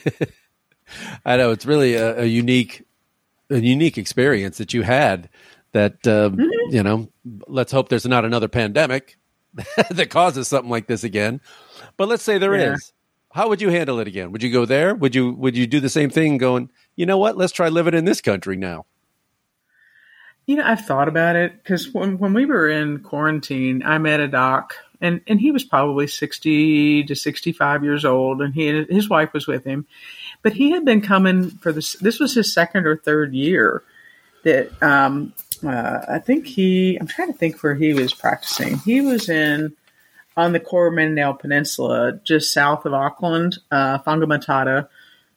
I know it's really a, a unique, a unique experience that you had. That um, Mm-hmm. you know, let's hope there's not another pandemic that causes something like this again. But let's say there is. Yeah. How would you handle it again? Would you go there? Would you Would you do the same thing? Going, you know what? Let's try living in this country now. You know, I've thought about it because when, when we were in quarantine, I met a doc, and, and he was probably sixty to sixty-five years old, and he his wife was with him. But he had been coming for this, this was his second or third year that um, uh, I think he, I'm trying to think where he was practicing. He was in, on the Coromandel Peninsula, just south of Auckland, uh, Whangamatata.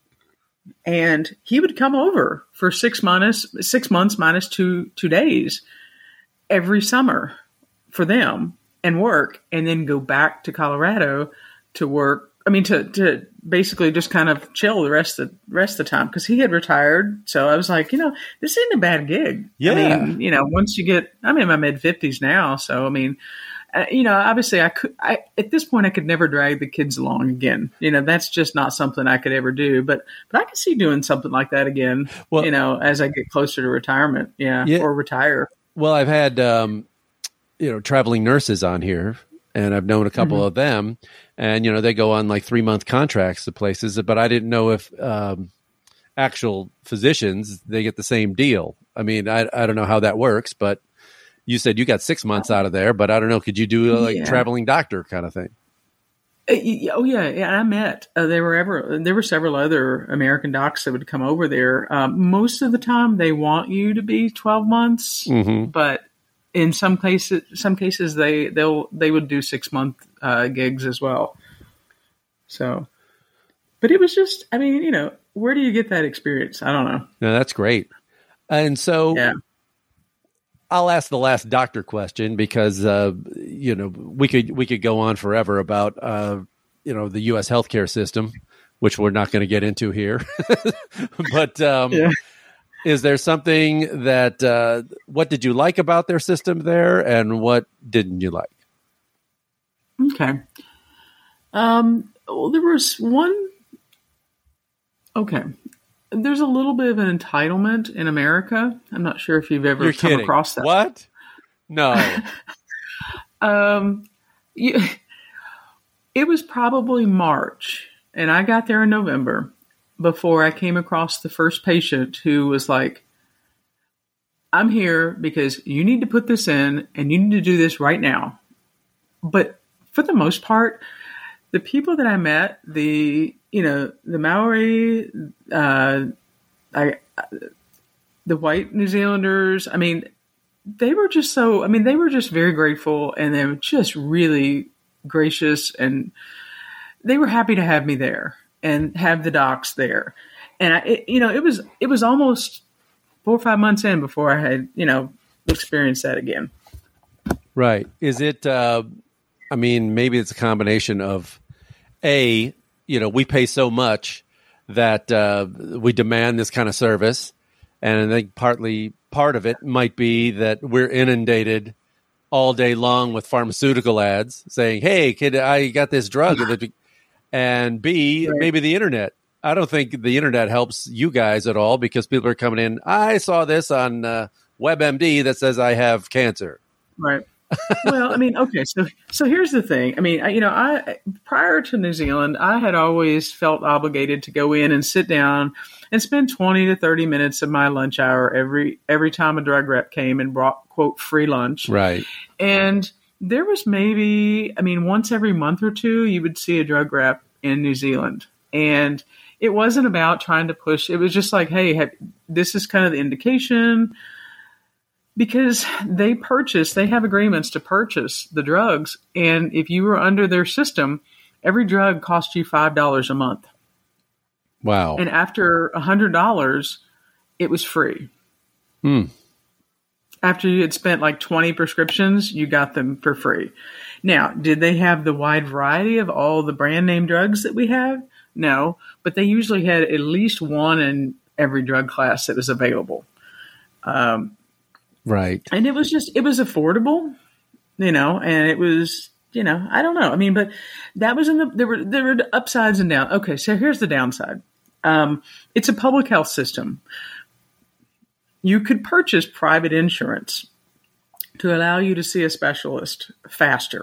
And he would come over for six months, six months minus two two days every summer for them and work, and then go back to Colorado to work. I mean, to to basically just kind of chill the rest of rest of the time because he had retired. So I was like, you know, this isn't a bad gig. Yeah. I mean, you know, once you get, I'm in my mid fifties now, so I mean. Uh, you know, obviously, I could. I at this point, I could never drag the kids along again. You know, that's just not something I could ever do. But, but I could see doing something like that again. Well- you know, as I get closer to retirement, yeah, Yeah. or retire. Well, I've had um, you know, traveling nurses on here, and I've known a couple Mm-hmm. of them, and you know, they go on like three month contracts to places. But I didn't know if um, actual physicians they get the same deal. I mean, I I don't know how that works, but. You said you got six months out of there, but I don't know. Could you do a, like Yeah. traveling doctor kind of thing? Uh, y- Oh yeah, yeah. I met. Uh, there were ever there were several other American docs that would come over there. Um, most of the time, they want you to be twelve months, Mm-hmm. but in some cases, some cases they they'll they would do six month uh, gigs as well. So, but it was just, I mean, you know, where do you get that experience? I don't know. No, that's great. And so Yeah. I'll ask the last doctor question because uh, you know we could we could go on forever about uh, you know the U S healthcare system, which we're not going to get into here. But um, Yeah. is there something that uh, what did you like about their system there, and what didn't you like? Okay. Um, well, there was one. Okay. There's a little bit of an entitlement in America. I'm not sure if you've ever You're come kidding. across that. What? No. Um, you, it was probably March, and I got there in November before I came across the first patient who was like, I'm here because you need to put this in and you need to do this right now. But for the most part, the people that I met, the, you know, the Maori, uh, I, the white New Zealanders, I mean, they were just so, I mean, they were just very grateful, and they were just really gracious, and they were happy to have me there and have the docs there. And I, it, you know, it was, it was almost four or five months in before I had, you know, experienced that again. Right. Is it, uh, I mean, maybe it's a combination of A, you know, we pay so much that uh, we demand this kind of service. And I think partly part of it might be that we're inundated all day long with pharmaceutical ads saying, hey, kid, I got this drug. And B, right. maybe the internet. I don't think the internet helps you guys at all, because people are coming in. I saw this on uh, WebMD that says I have cancer. Right. Well, I mean, okay. So, so here's the thing. I mean, I, you know, I prior to New Zealand, I had always felt obligated to go in and sit down and spend twenty to thirty minutes of my lunch hour every every time a drug rep came and brought, quote, free lunch. Right. And there was maybe, I mean, once every month or two, you would see a drug rep in New Zealand. And it wasn't about trying to push. It was just like, hey, have, this is kind of the indication, because they purchase, they have agreements to purchase the drugs. And if you were under their system, every drug cost you five dollars a month. Wow. And after one hundred dollars, it was free. Hmm. After you had spent like twenty prescriptions, you got them for free. Now, did they have the wide variety of all the brand name drugs that we have? No, but they usually had at least one in every drug class that was available. Um, right. And it was just, it was affordable, you know, and it was, you know, I don't know. I mean, but that was in the, there were, there were upsides and downs. Okay. So here's the downside. Um, it's a public health system. You could purchase private insurance to allow you to see a specialist faster.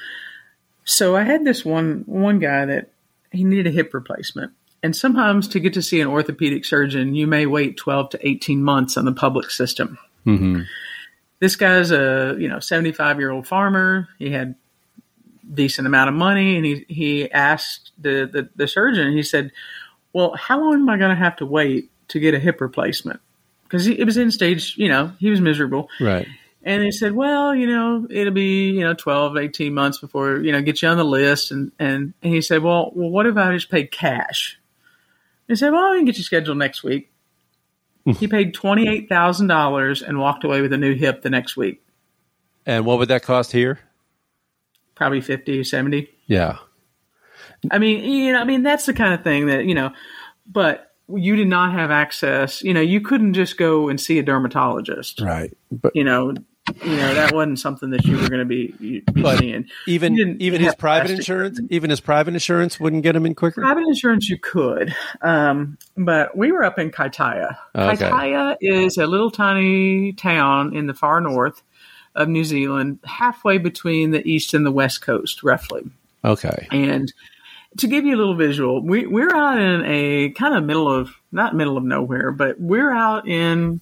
So I had this one, one guy that he needed a hip replacement. And sometimes to get to see an orthopedic surgeon, you may wait twelve to eighteen months on the public system. Mm-hmm. This guy's a, you know, seventy-five year old farmer. He had decent amount of money. And he, he asked the, the, the surgeon, he said, well, how long am I going to have to wait to get a hip replacement? Because it was in stage, you know, he was miserable. Right. And they said, well, you know, it'll be, you know, twelve, eighteen months before, you know, get you on the list. And, and, and he said, well, well, what if I just paid cash? He said, well, I can get you scheduled next week. He paid twenty-eight thousand dollars and walked away with a new hip the next week. And what would that cost here? Probably fifty, seventy. Yeah. I mean, you know, I mean, that's the kind of thing that, you know, but you did not have access. You know, you couldn't just go and see a dermatologist. Right. But, you know, you know, that wasn't something that you were going to be, be but seeing. Even even his private insurance, even his private insurance wouldn't get him in quicker? Private insurance you could. Um, but we were up in Kaitaia. Okay. Kaitaia is a little tiny town in the far north of New Zealand, halfway between the east and the west coast, roughly. Okay. And to give you a little visual, we, we're out in a kind of middle of, not middle of nowhere, but we're out in,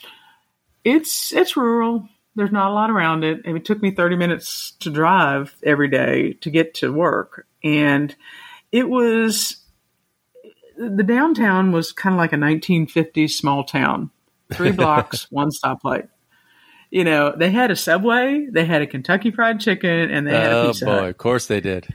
it's it's rural. There's not a lot around it. And it took me thirty minutes to drive every day to get to work. And it was, the downtown was kind of like a nineteen fifties small town. Three blocks, one stoplight. You know, they had a Subway, they had a Kentucky Fried Chicken, and they had a Pizza Hut. Oh, boy, of course they did.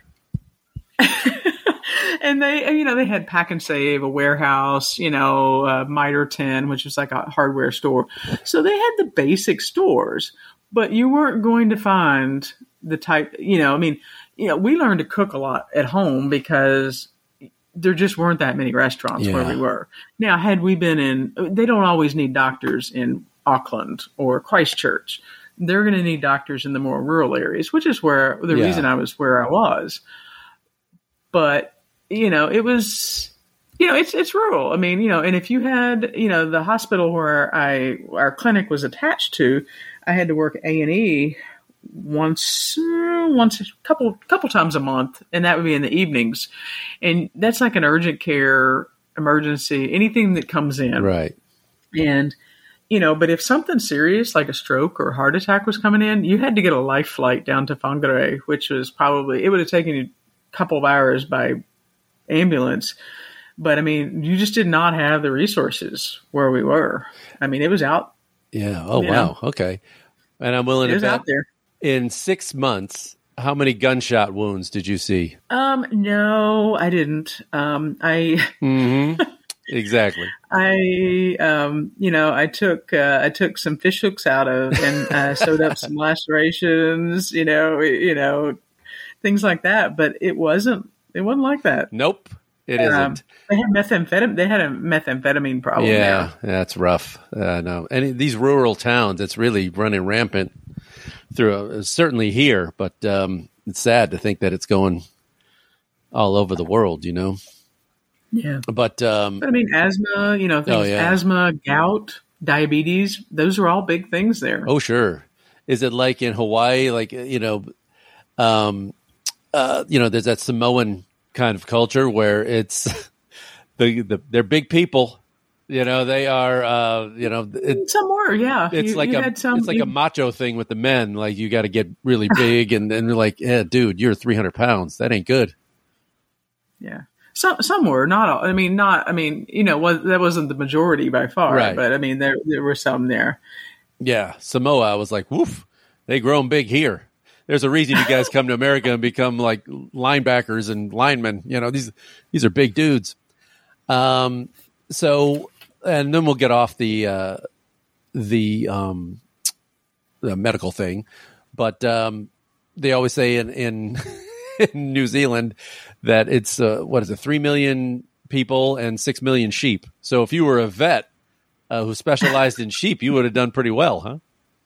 And they, you know, they had Pack and Save, a warehouse, you know, uh, Mitre ten, which was like a hardware store. So they had the basic stores, but you weren't going to find the type, you know, I mean, you know, we learned to cook a lot at home because there just weren't that many restaurants yeah. where we were. Now, had we been in, they don't always need doctors in Auckland or Christchurch. They're going to need doctors in the more rural areas, which is where the yeah. reason I was where I was. But, you know, it was, you know, it's it's rural. I mean, you know, and if you had, you know, the hospital where I our clinic was attached to, I had to work A and E once, uh, once, a couple, couple times a month, and that would be in the evenings. And that's like an urgent care emergency, anything that comes in. Right. And, you know, but if something serious like a stroke or heart attack was coming in, you had to get a life flight down to Whangarei, which was probably, it would have taken you a couple of hours by ambulance. But I mean, you just did not have the resources where we were. I mean, it was out. Yeah. Oh, you wow. know. Okay. And I'm willing It to was bet out there. in six months, how many gunshot wounds did you see? Um, no, I didn't. Um, I, Mm-hmm. Exactly. I, um, you know, I took, uh, I took some fish hooks out of and uh, sewed up some lacerations, you know, you know, things like that. But it wasn't, it wasn't like that. Nope, it Um, isn't. they had methamphetamine. They had a methamphetamine problem. Yeah, there. that's rough. I know. And these rural towns, it's really running rampant through, uh, certainly here, but um, it's sad to think that it's going all over the world, you know? Yeah. But, um, But I mean, asthma, you know, things, Oh, yeah. asthma, gout, diabetes, those are all big things there. oh, sure. Is it like in Hawaii, like, you know, um, uh, you know, there's that Samoan kind of culture where it's the, the they're big people, you know, they are, uh, you know, it, Some were, yeah. it's You- like you a had some- it's like you- a macho thing with the men. Like you got to get really big, and then they're like, "Yeah, dude, you're three hundred pounds. That ain't good." Yeah. Some some were, not all. I mean, not. I mean, you know, was, that wasn't the majority by far. Right. But I mean, there there were some there. Yeah, Samoa. I was like, "Woof, they grown big here." There's a reason you guys come to America and become like linebackers and linemen. You know, these these are big dudes. Um. So, and then we'll get off the uh, the um the medical thing, but um, they always say in in, in New Zealand that it's uh, what is it, three million people and six million sheep. So if you were a vet uh, who specialized in sheep, you would have done pretty well, huh?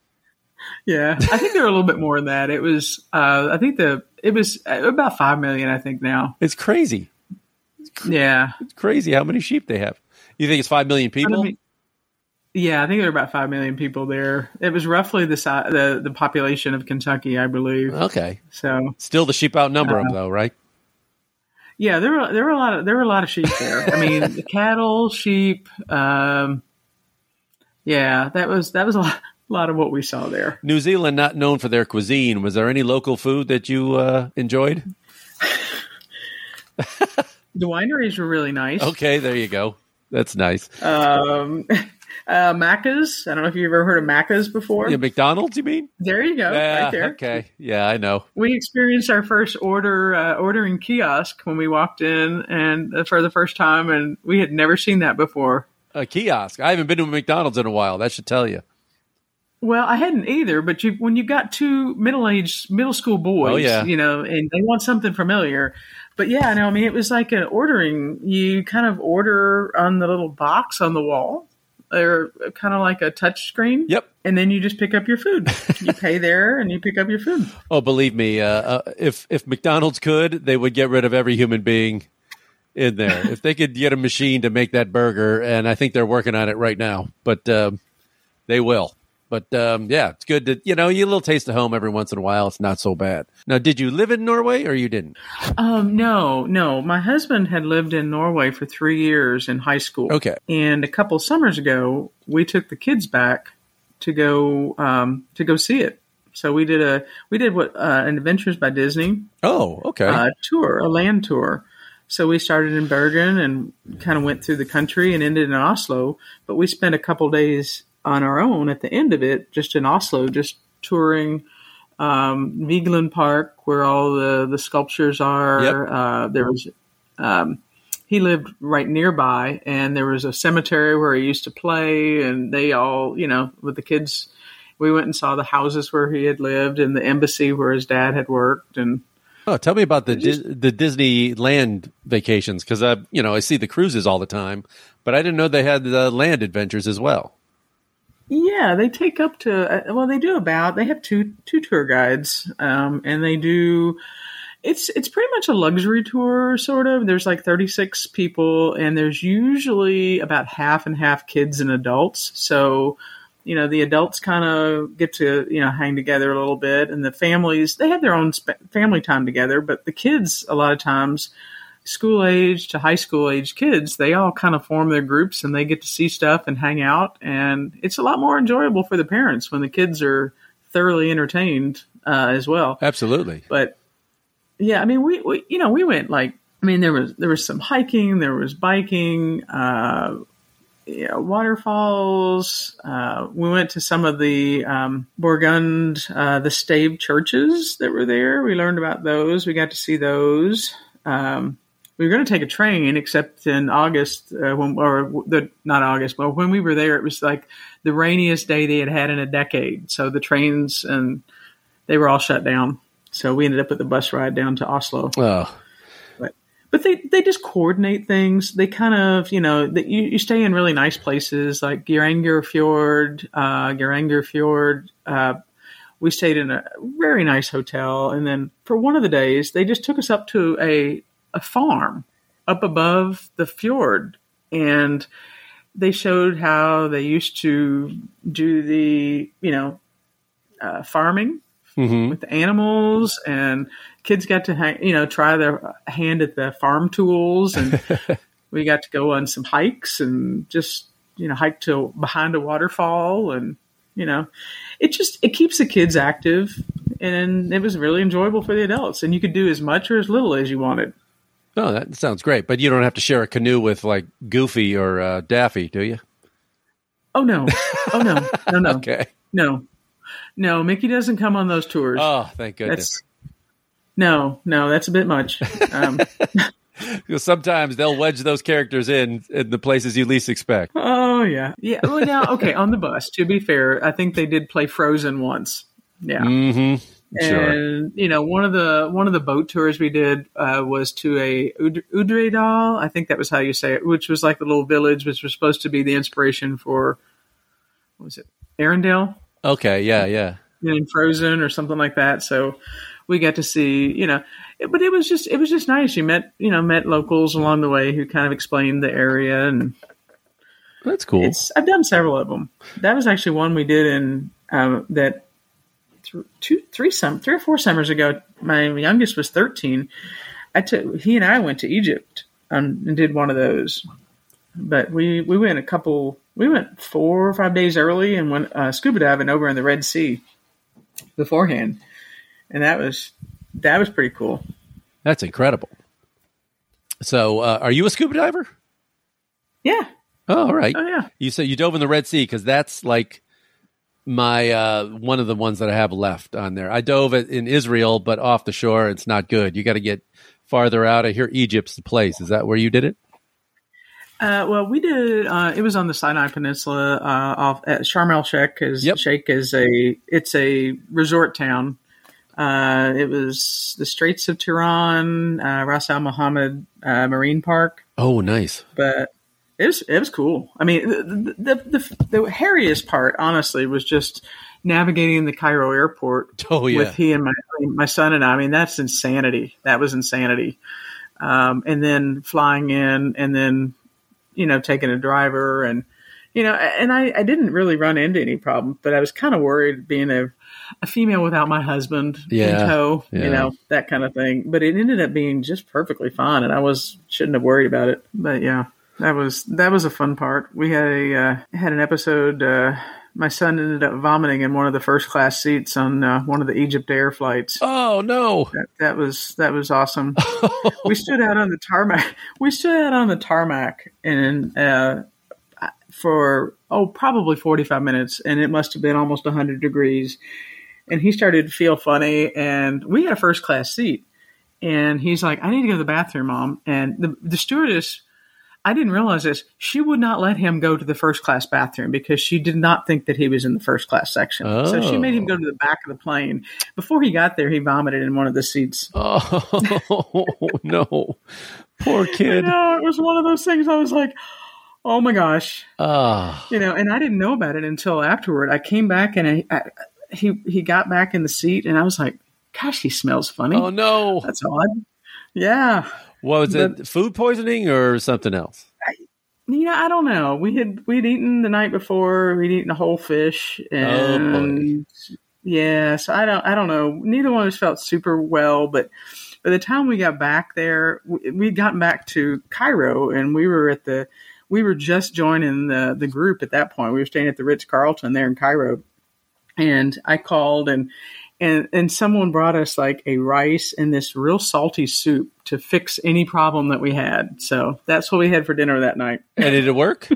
Yeah, I think there were a little bit more than that. It was, uh, I think the it was about five million. I think now. It's crazy. Yeah, It's crazy how many sheep they have. You think it's five million people? I mean, yeah, I think there were about five million people there. It was roughly the si- the the population of Kentucky, I believe. Okay. So Still the sheep outnumber them, Uh, though, right? yeah, there were there were a lot of there were a lot of sheep there. I mean, cattle, sheep. Um, yeah, that was that was a lot, a lot of what we saw there. New Zealand, not known for their cuisine. Was there any local food that you uh, enjoyed? The wineries were really nice. Okay, there you go. That's nice. Um, uh, Macca's. I don't know if you've ever heard of Macca's before. Yeah, McDonald's, you mean? There you go, Yeah, right there. okay. Yeah, I know. We experienced our first order uh, ordering kiosk when we walked in, and uh, for the first time, and we had never seen that before. A kiosk. I haven't been to a McDonald's in a while. That should tell you. Well, I hadn't either, but you, when you've got two middle-aged middle school boys, Oh, yeah. you know, and they want something familiar. But yeah, no, I mean, it was like an ordering. You kind of order on the little box on the wall, or kind of like a touch screen. Yep. And then you just pick up your food. You pay there and you pick up your food. Oh, believe me, uh, uh, if if McDonald's could, they would get rid of every human being in there. If they could get a machine to make that burger, and I think they're working on it right now, but um, they will. But um, yeah, it's good to, you know, you get a little taste of home every once in a while. It's not so bad. Now, did you live in Norway or you didn't? Um, no, no. My husband had lived in Norway for three years in high school. Okay. And a couple summers ago, we took the kids back to go um, to go see it. So we did a we did what uh, an Adventures by Disney Oh, okay. uh, tour, a land tour. So we started in Bergen and kind of went through the country and ended in Oslo. But we spent a couple days on our own at the end of it, just in Oslo, just touring um, Vigeland Park, where all the, the sculptures are. Yep. Uh, there was, um, he lived right nearby, and there was a cemetery where he used to play, and they all, you know, with the kids, we went and saw the houses where he had lived and the embassy where his dad had worked. And Oh, tell me about the Dis- the Disneyland vacations, because I, you know, I see the cruises all the time, but I didn't know they had the land adventures as well. yeah, they take up to, well, they do about, they have two, two tour guides, um, and they do, it's, it's pretty much a luxury tour, sort of. There's like thirty-six people, and there's usually about half and half kids and adults. So you know, the adults kind of get to, you know, hang together a little bit, and the families, they have their own sp- family time together, but the kids, a lot of times, school age to high school age kids, they all kind of form their groups and they get to see stuff and hang out. And it's a lot more enjoyable for the parents when the kids are thoroughly entertained uh, as well. Absolutely. But yeah, I mean, we, we, you know, we went like, I mean, there was, there was some hiking, there was biking, uh, you know, waterfalls. Uh, we went to some of the um, Burgund, uh, the stave churches that were there. We learned about those. We got to see those. Um, we were going to take a train, except in August, uh, when, or the, not August, but when we were there, it was like the rainiest day they had had in a decade. So the trains, and they were all shut down. So we ended up with the bus ride down to Oslo. Oh. But, but they, they just coordinate things. They kind of, you know, the, you, you stay in really nice places like Geiranger Fjord, uh, Geiranger Fjord. Uh, we stayed in a very nice hotel. And then for one of the days, they just took us up to a, a farm up above the fjord. And they showed how they used to do the, you know, uh, farming mm-hmm. with the animals, and kids got to, hang, you know, try their hand at the farm tools. And we got to go on some hikes and just, you know, hike to behind a waterfall. And, you know, it just, it keeps the kids active, and it was really enjoyable for the adults, and you could do as much or as little as you wanted. Oh, that sounds great. But you don't have to share a canoe with like Goofy or uh, Daffy, do you? Oh, no. Oh, no. No, no. Okay. No. No, Mickey doesn't come on those tours. Oh, thank goodness. That's, no, no, that's a bit much. Um, because sometimes they'll wedge those characters in in the places you least expect. Oh, yeah. Yeah. Well, now, okay, on the bus, to be fair, I think they did play Frozen once. Yeah. Mm-hmm. Sure. And, you know, one of the one of the boat tours we did uh, was to a Ud- Udredal. I think that was how you say it, which was like the little village, which was supposed to be the inspiration for, what was it, Arendelle? Okay, yeah, yeah. In Frozen or something like that. So we got to see, you know, it, but it was just it was just nice. You met, you know, met locals along the way who kind of explained the area, and that's cool. It's, I've done several of them. That was actually one we did in um, that. Two, three, some, three or four summers ago, my youngest was thirteen. I took, he and I went to Egypt and, and did one of those. But we, we went a couple, we went four or five days early and went uh, scuba diving over in the Red Sea beforehand. And that was, that was pretty cool. That's incredible. So, uh, are you a scuba diver? Yeah. Oh, all right. Oh, yeah. You said you dove in the Red Sea, because that's like my uh, one of the ones that I have left on there. I dove it in Israel, but off the shore, it's not good. You got to get farther out. I hear Egypt's the place. Is that where you did it? Uh, well, we did. Uh, it was on the Sinai Peninsula, uh, off at Sharm el Sheikh. Is yep. Sheikh is a it's a resort town. Uh, it was the Straits of Tiran, uh, Ras Al Mohammed uh, Marine Park. Oh, nice. But it was it was cool. I mean, the the, the the hairiest part, honestly, was just navigating the Cairo airport. Oh, yeah. With he and my my son and I. I mean, that's insanity. That was insanity. Um, and then flying in, and then you know taking a driver, and you know, and I, I didn't really run into any problem, but I was kind of worried being a a female without my husband yeah. in tow, yeah. you know, that kind of thing. But it ended up being just perfectly fine, and I was shouldn't have worried about it. But yeah, that was that was a fun part. We had a uh, had an episode. Uh, my son ended up vomiting in one of the first class seats on uh, one of the Egypt Air flights. Oh no, that, that was that was awesome. We stood out on the tarmac. We stood out on the tarmac and. Uh, for, oh, probably forty-five minutes, and it must have been almost one hundred degrees. And he started to feel funny, and we had a first-class seat. And he's like, I need to go to the bathroom, Mom. And the, the stewardess, I didn't realize this, she would not let him go to the first-class bathroom because she did not think that he was in the first-class section. Oh. So she made him go to the back of the plane. Before he got there, he vomited in one of the seats. Oh, no. Poor kid. No, it was one of those things I was like, oh my gosh. Oh. You know, and I didn't know about it until afterward. I came back and I, I, he he got back in the seat and I was like, gosh, he smells funny. Oh no. That's odd. Yeah. Was but, it food poisoning or something else? I, You know, I don't know. We had we'd eaten the night before. We'd eaten a whole fish, and Oh, boy. yeah. So I don't. I don't know. Neither one of us felt super well, but by the time we got back there, we, we'd gotten back to Cairo, and we were at the. We were just joining the the group at that point. We were staying at the Ritz Carlton there in Cairo, and I called and. And and someone brought us like a rice and this real salty soup to fix any problem that we had. So that's what we had for dinner that night. And did it work?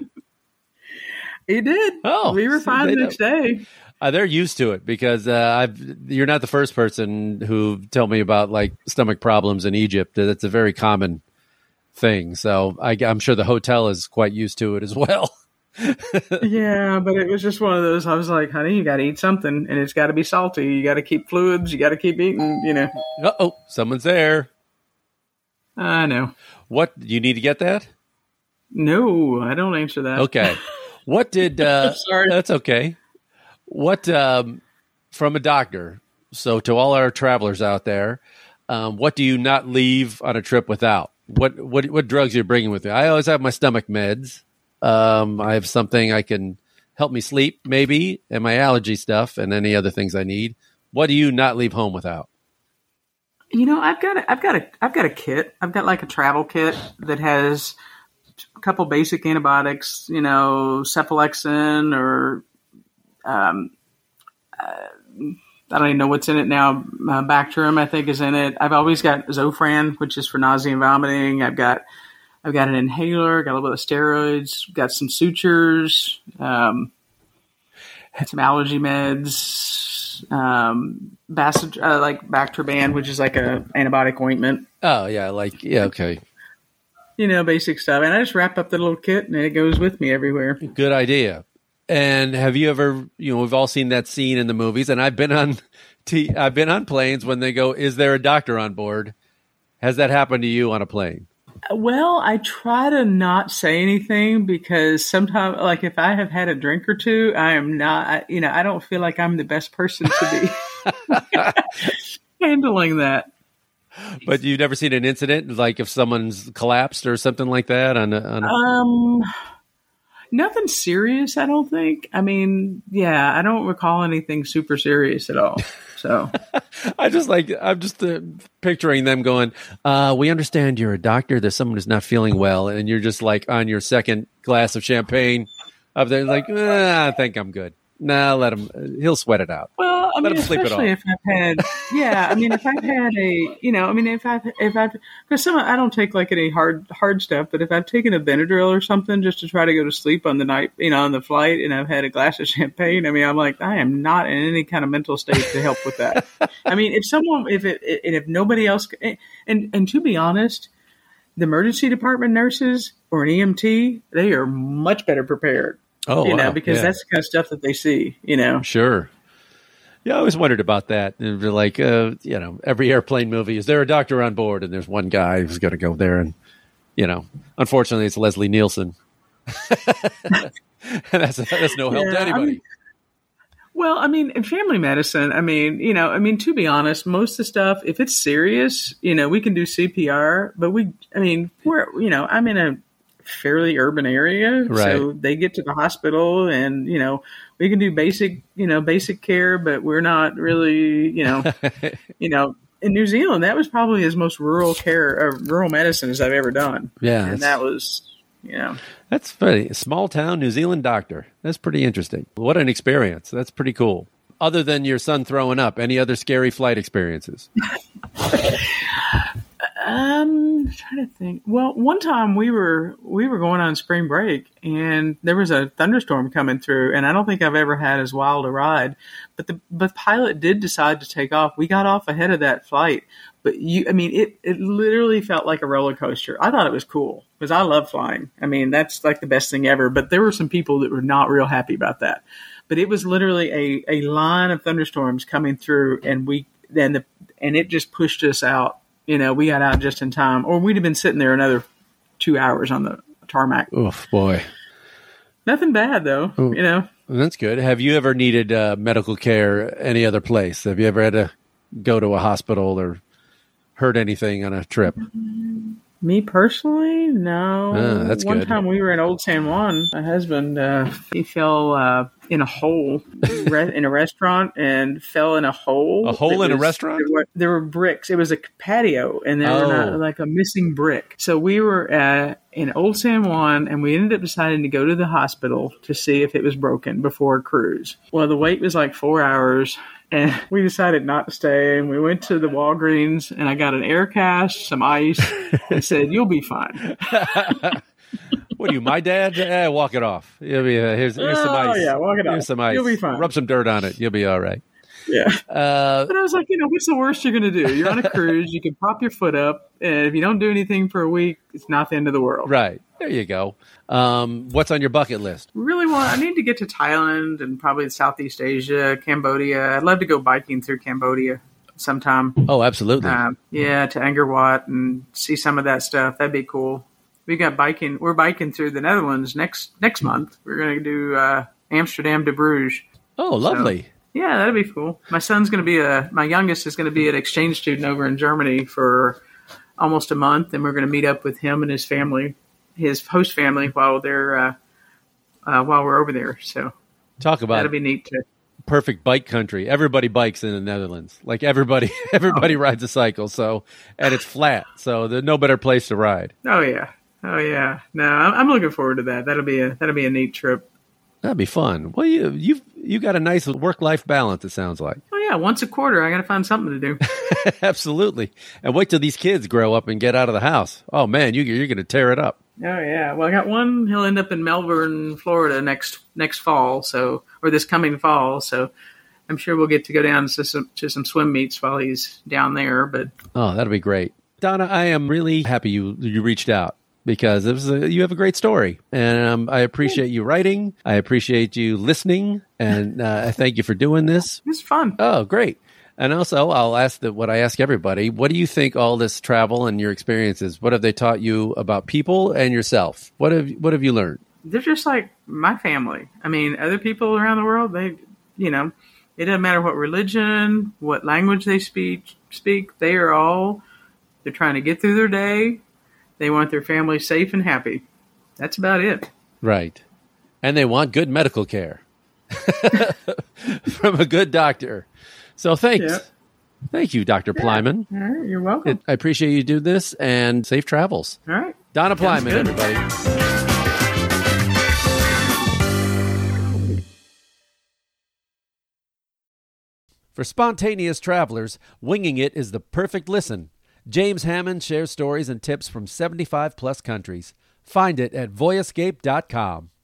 It did. Oh, we were so fine they the next day. Uh, they're used to it because uh, I've. You're not the first person who tell me about like stomach problems in Egypt. That's a very common thing. So I, I'm sure the hotel is quite used to it as well. Yeah, but it was just one of those. I was like, honey, you got to eat something, and it's got to be salty. You got to keep fluids. You got to keep eating. You know. Uh oh, someone's there. I know. What, you need to get that? No, I don't answer that. Okay. What did? Uh, Sorry. That's okay. What um, from a doctor? So to all our travelers out there, um, what do you not leave on a trip without? What what what drugs are you bringing with you? I always have my stomach meds. Um, I have something I can help me sleep, maybe, and my allergy stuff, and any other things I need. What do you not leave home without? You know, I've got a, I've got a, I've got a kit. I've got like a travel kit that has a couple basic antibiotics. You know, cephalexin or um, uh, I don't even know what's in it now. Uh, Bactrim, I think, is in it. I've always got Zofran, which is for nausea and vomiting. I've got I've got an inhaler, got a little bit of steroids, got some sutures, um, some allergy meds, um, Bas- uh, like Bactroban, which is like a antibiotic ointment. Oh yeah, like yeah, okay, You know, basic stuff. And I just wrap up the little kit, and it goes with me everywhere. good idea. And have you ever, you know, we've all seen that scene in the movies, and I've been on, t- I've been on planes when they go, "Is there a doctor on board?" Has that happened to you on a plane? Well, I try to not say anything because sometimes, like if I have had a drink or two, I am not, I, you know, I don't feel like I'm the best person to be handling that. But you've never seen an incident, like if someone's collapsed or something like that on a, on a Um, nothing serious, I don't think. I mean, yeah, I don't recall anything super serious at all. So I just like, I'm just uh, picturing them going, uh, we understand you're a doctor. There's someone who's not feeling well. And you're just like on your second glass of champagne up there, like, eh, I think I'm good. Nah, let him, he'll sweat it out. Well, I Let mean, him sleep it especially off. if I've had, yeah, I mean, if I've had a, you know, I mean, if I've, if I've, because some, I don't take like any hard, hard stuff, but if I've taken a Benadryl or something just to try to go to sleep on the night, you know, on the flight, and I've had a glass of champagne, I mean, I'm like, I am not in any kind of mental state to help with that. I mean, if someone, if it, and if nobody else, and, and to be honest, the emergency department nurses or an E M T, they are much better prepared. Oh, you know, wow. because Yeah. that's the kind of stuff that they see, you know. Sure. Yeah, I always wondered about that. And they're like, uh, you know, every airplane movie, is there a doctor on board? And there's one guy who's going to go there. And, you know, unfortunately, it's Leslie Nielsen. that's, that's no help Yeah, to I anybody. mean, well, I mean, in family medicine, I mean, you know, I mean, to be honest, most of the stuff, if it's serious, you know, we can do C P R, but we, I mean, we're, you know, I'm in a fairly urban area, Right. so they get to the hospital and, you know, we can do basic, you know, basic care, but we're not really, you know, you know, in New Zealand, that was probably as most rural care, or rural medicine as I've ever done. Yeah, And that's- that was, you know, That's funny. Small town New Zealand doctor. That's pretty interesting. What an experience. That's pretty cool. Other than your son throwing up, any other scary flight experiences? Um, I'm trying to think. Well, one time we were we were going on spring break, and there was a thunderstorm coming through, and I don't think I've ever had as wild a ride. But the but the pilot did decide to take off. We got off ahead of that flight, but you, I mean, it it literally felt like a roller coaster. I thought it was cool because I love flying. I mean, that's like the best thing ever. But there were some people that were not real happy about that. But it was literally a a line of thunderstorms coming through, and we then the and it just pushed us out. You know, we got out just in time, or we'd have been sitting there another two hours on the tarmac. Oof, boy. Nothing bad, though, Ooh. you know. That's good. Have you ever needed uh, medical care any other place? Have you ever had to go to a hospital or heard anything on a trip? Me personally, no. Ah, that's One good. time we were in Old San Juan. My husband, uh, he fell uh, in a hole re- in a restaurant and fell in a hole. A hole It in a was- restaurant? There were, there were bricks. It was a patio, and there Oh. were not, like a missing brick. So we were uh, in Old San Juan, and we ended up deciding to go to the hospital to see if it was broken before a cruise. Well, the wait was like four hours. And we decided not to stay, and we went to the Walgreens, and I got an air cast, some ice, and said, "You'll be fine." What are you, my dad? Eh, walk it off. You'll be, uh, here's, here's some Oh, ice. yeah, walk it off. Here's some ice. You'll be fine. Rub some dirt on it. You'll be all right. Yeah. Uh, But I was like, you know, what's the worst you're going to do? You're on a cruise. You can pop your foot up, and if you don't do anything for a week, it's not the end of the world. right. There you go. Um, what's on your bucket list? Really want. I need to get to Thailand and probably Southeast Asia, Cambodia. I'd love to go biking through Cambodia sometime. Oh, absolutely. Um, yeah, to Angkor Wat and see some of that stuff. That'd be cool. We got biking. We're biking through the Netherlands next next month. We're going to do uh, Amsterdam to Bruges. oh, lovely. So, yeah, that'd be cool. My son's going to be a. My youngest is going to be an exchange student over in Germany for almost a month, and we're going to meet up with him and his family, his host family, while they're uh, uh, while we're over there. So Talk about that'd be neat too. perfect bike country. Everybody bikes in the Netherlands. Like everybody, everybody Oh. rides a cycle. So, and it's flat. So there's no better place to ride. Oh yeah, oh yeah. No, I'm, I'm looking forward to that. That'll be a that'll be a neat trip. That'd be fun. Well, you you've you got a nice work life balance. It sounds like. Oh yeah, once a quarter, I got to find something to do. Absolutely. And wait till these kids grow up and get out of the house. Oh man, you you're going to tear it up. Oh yeah. Well, I got one. He'll end up in Melbourne, Florida next next fall. So, or this coming fall. So, I'm sure we'll get to go down to some to some swim meets while he's down there. But Oh, that'll be great. Donna, I am really happy you you reached out because it was a, you have a great story, and um, I appreciate you writing. I appreciate you listening, and uh, I thank you for doing this. it's fun. Oh, great. And also, I'll ask the, what I ask everybody. What do you think all this travel and your experiences, what have they taught you about people and yourself? What have what have you learned? They're just like my family. I mean, other people around the world. They, you know, it doesn't matter what religion, what language they speak. Speak. They are all. They're trying to get through their day. They want their family safe and happy. That's about it. Right. And they want good medical care from a good doctor. So thanks. Yeah. Thank you, Doctor Plyman. All right, you're welcome. It, I appreciate you do this, and safe travels. All right. Donna Sounds Plyman, good. everybody. For spontaneous travelers, winging it is the perfect listen. James Hammond shares stories and tips from seventy-five plus countries. Find it at voyescape dot com.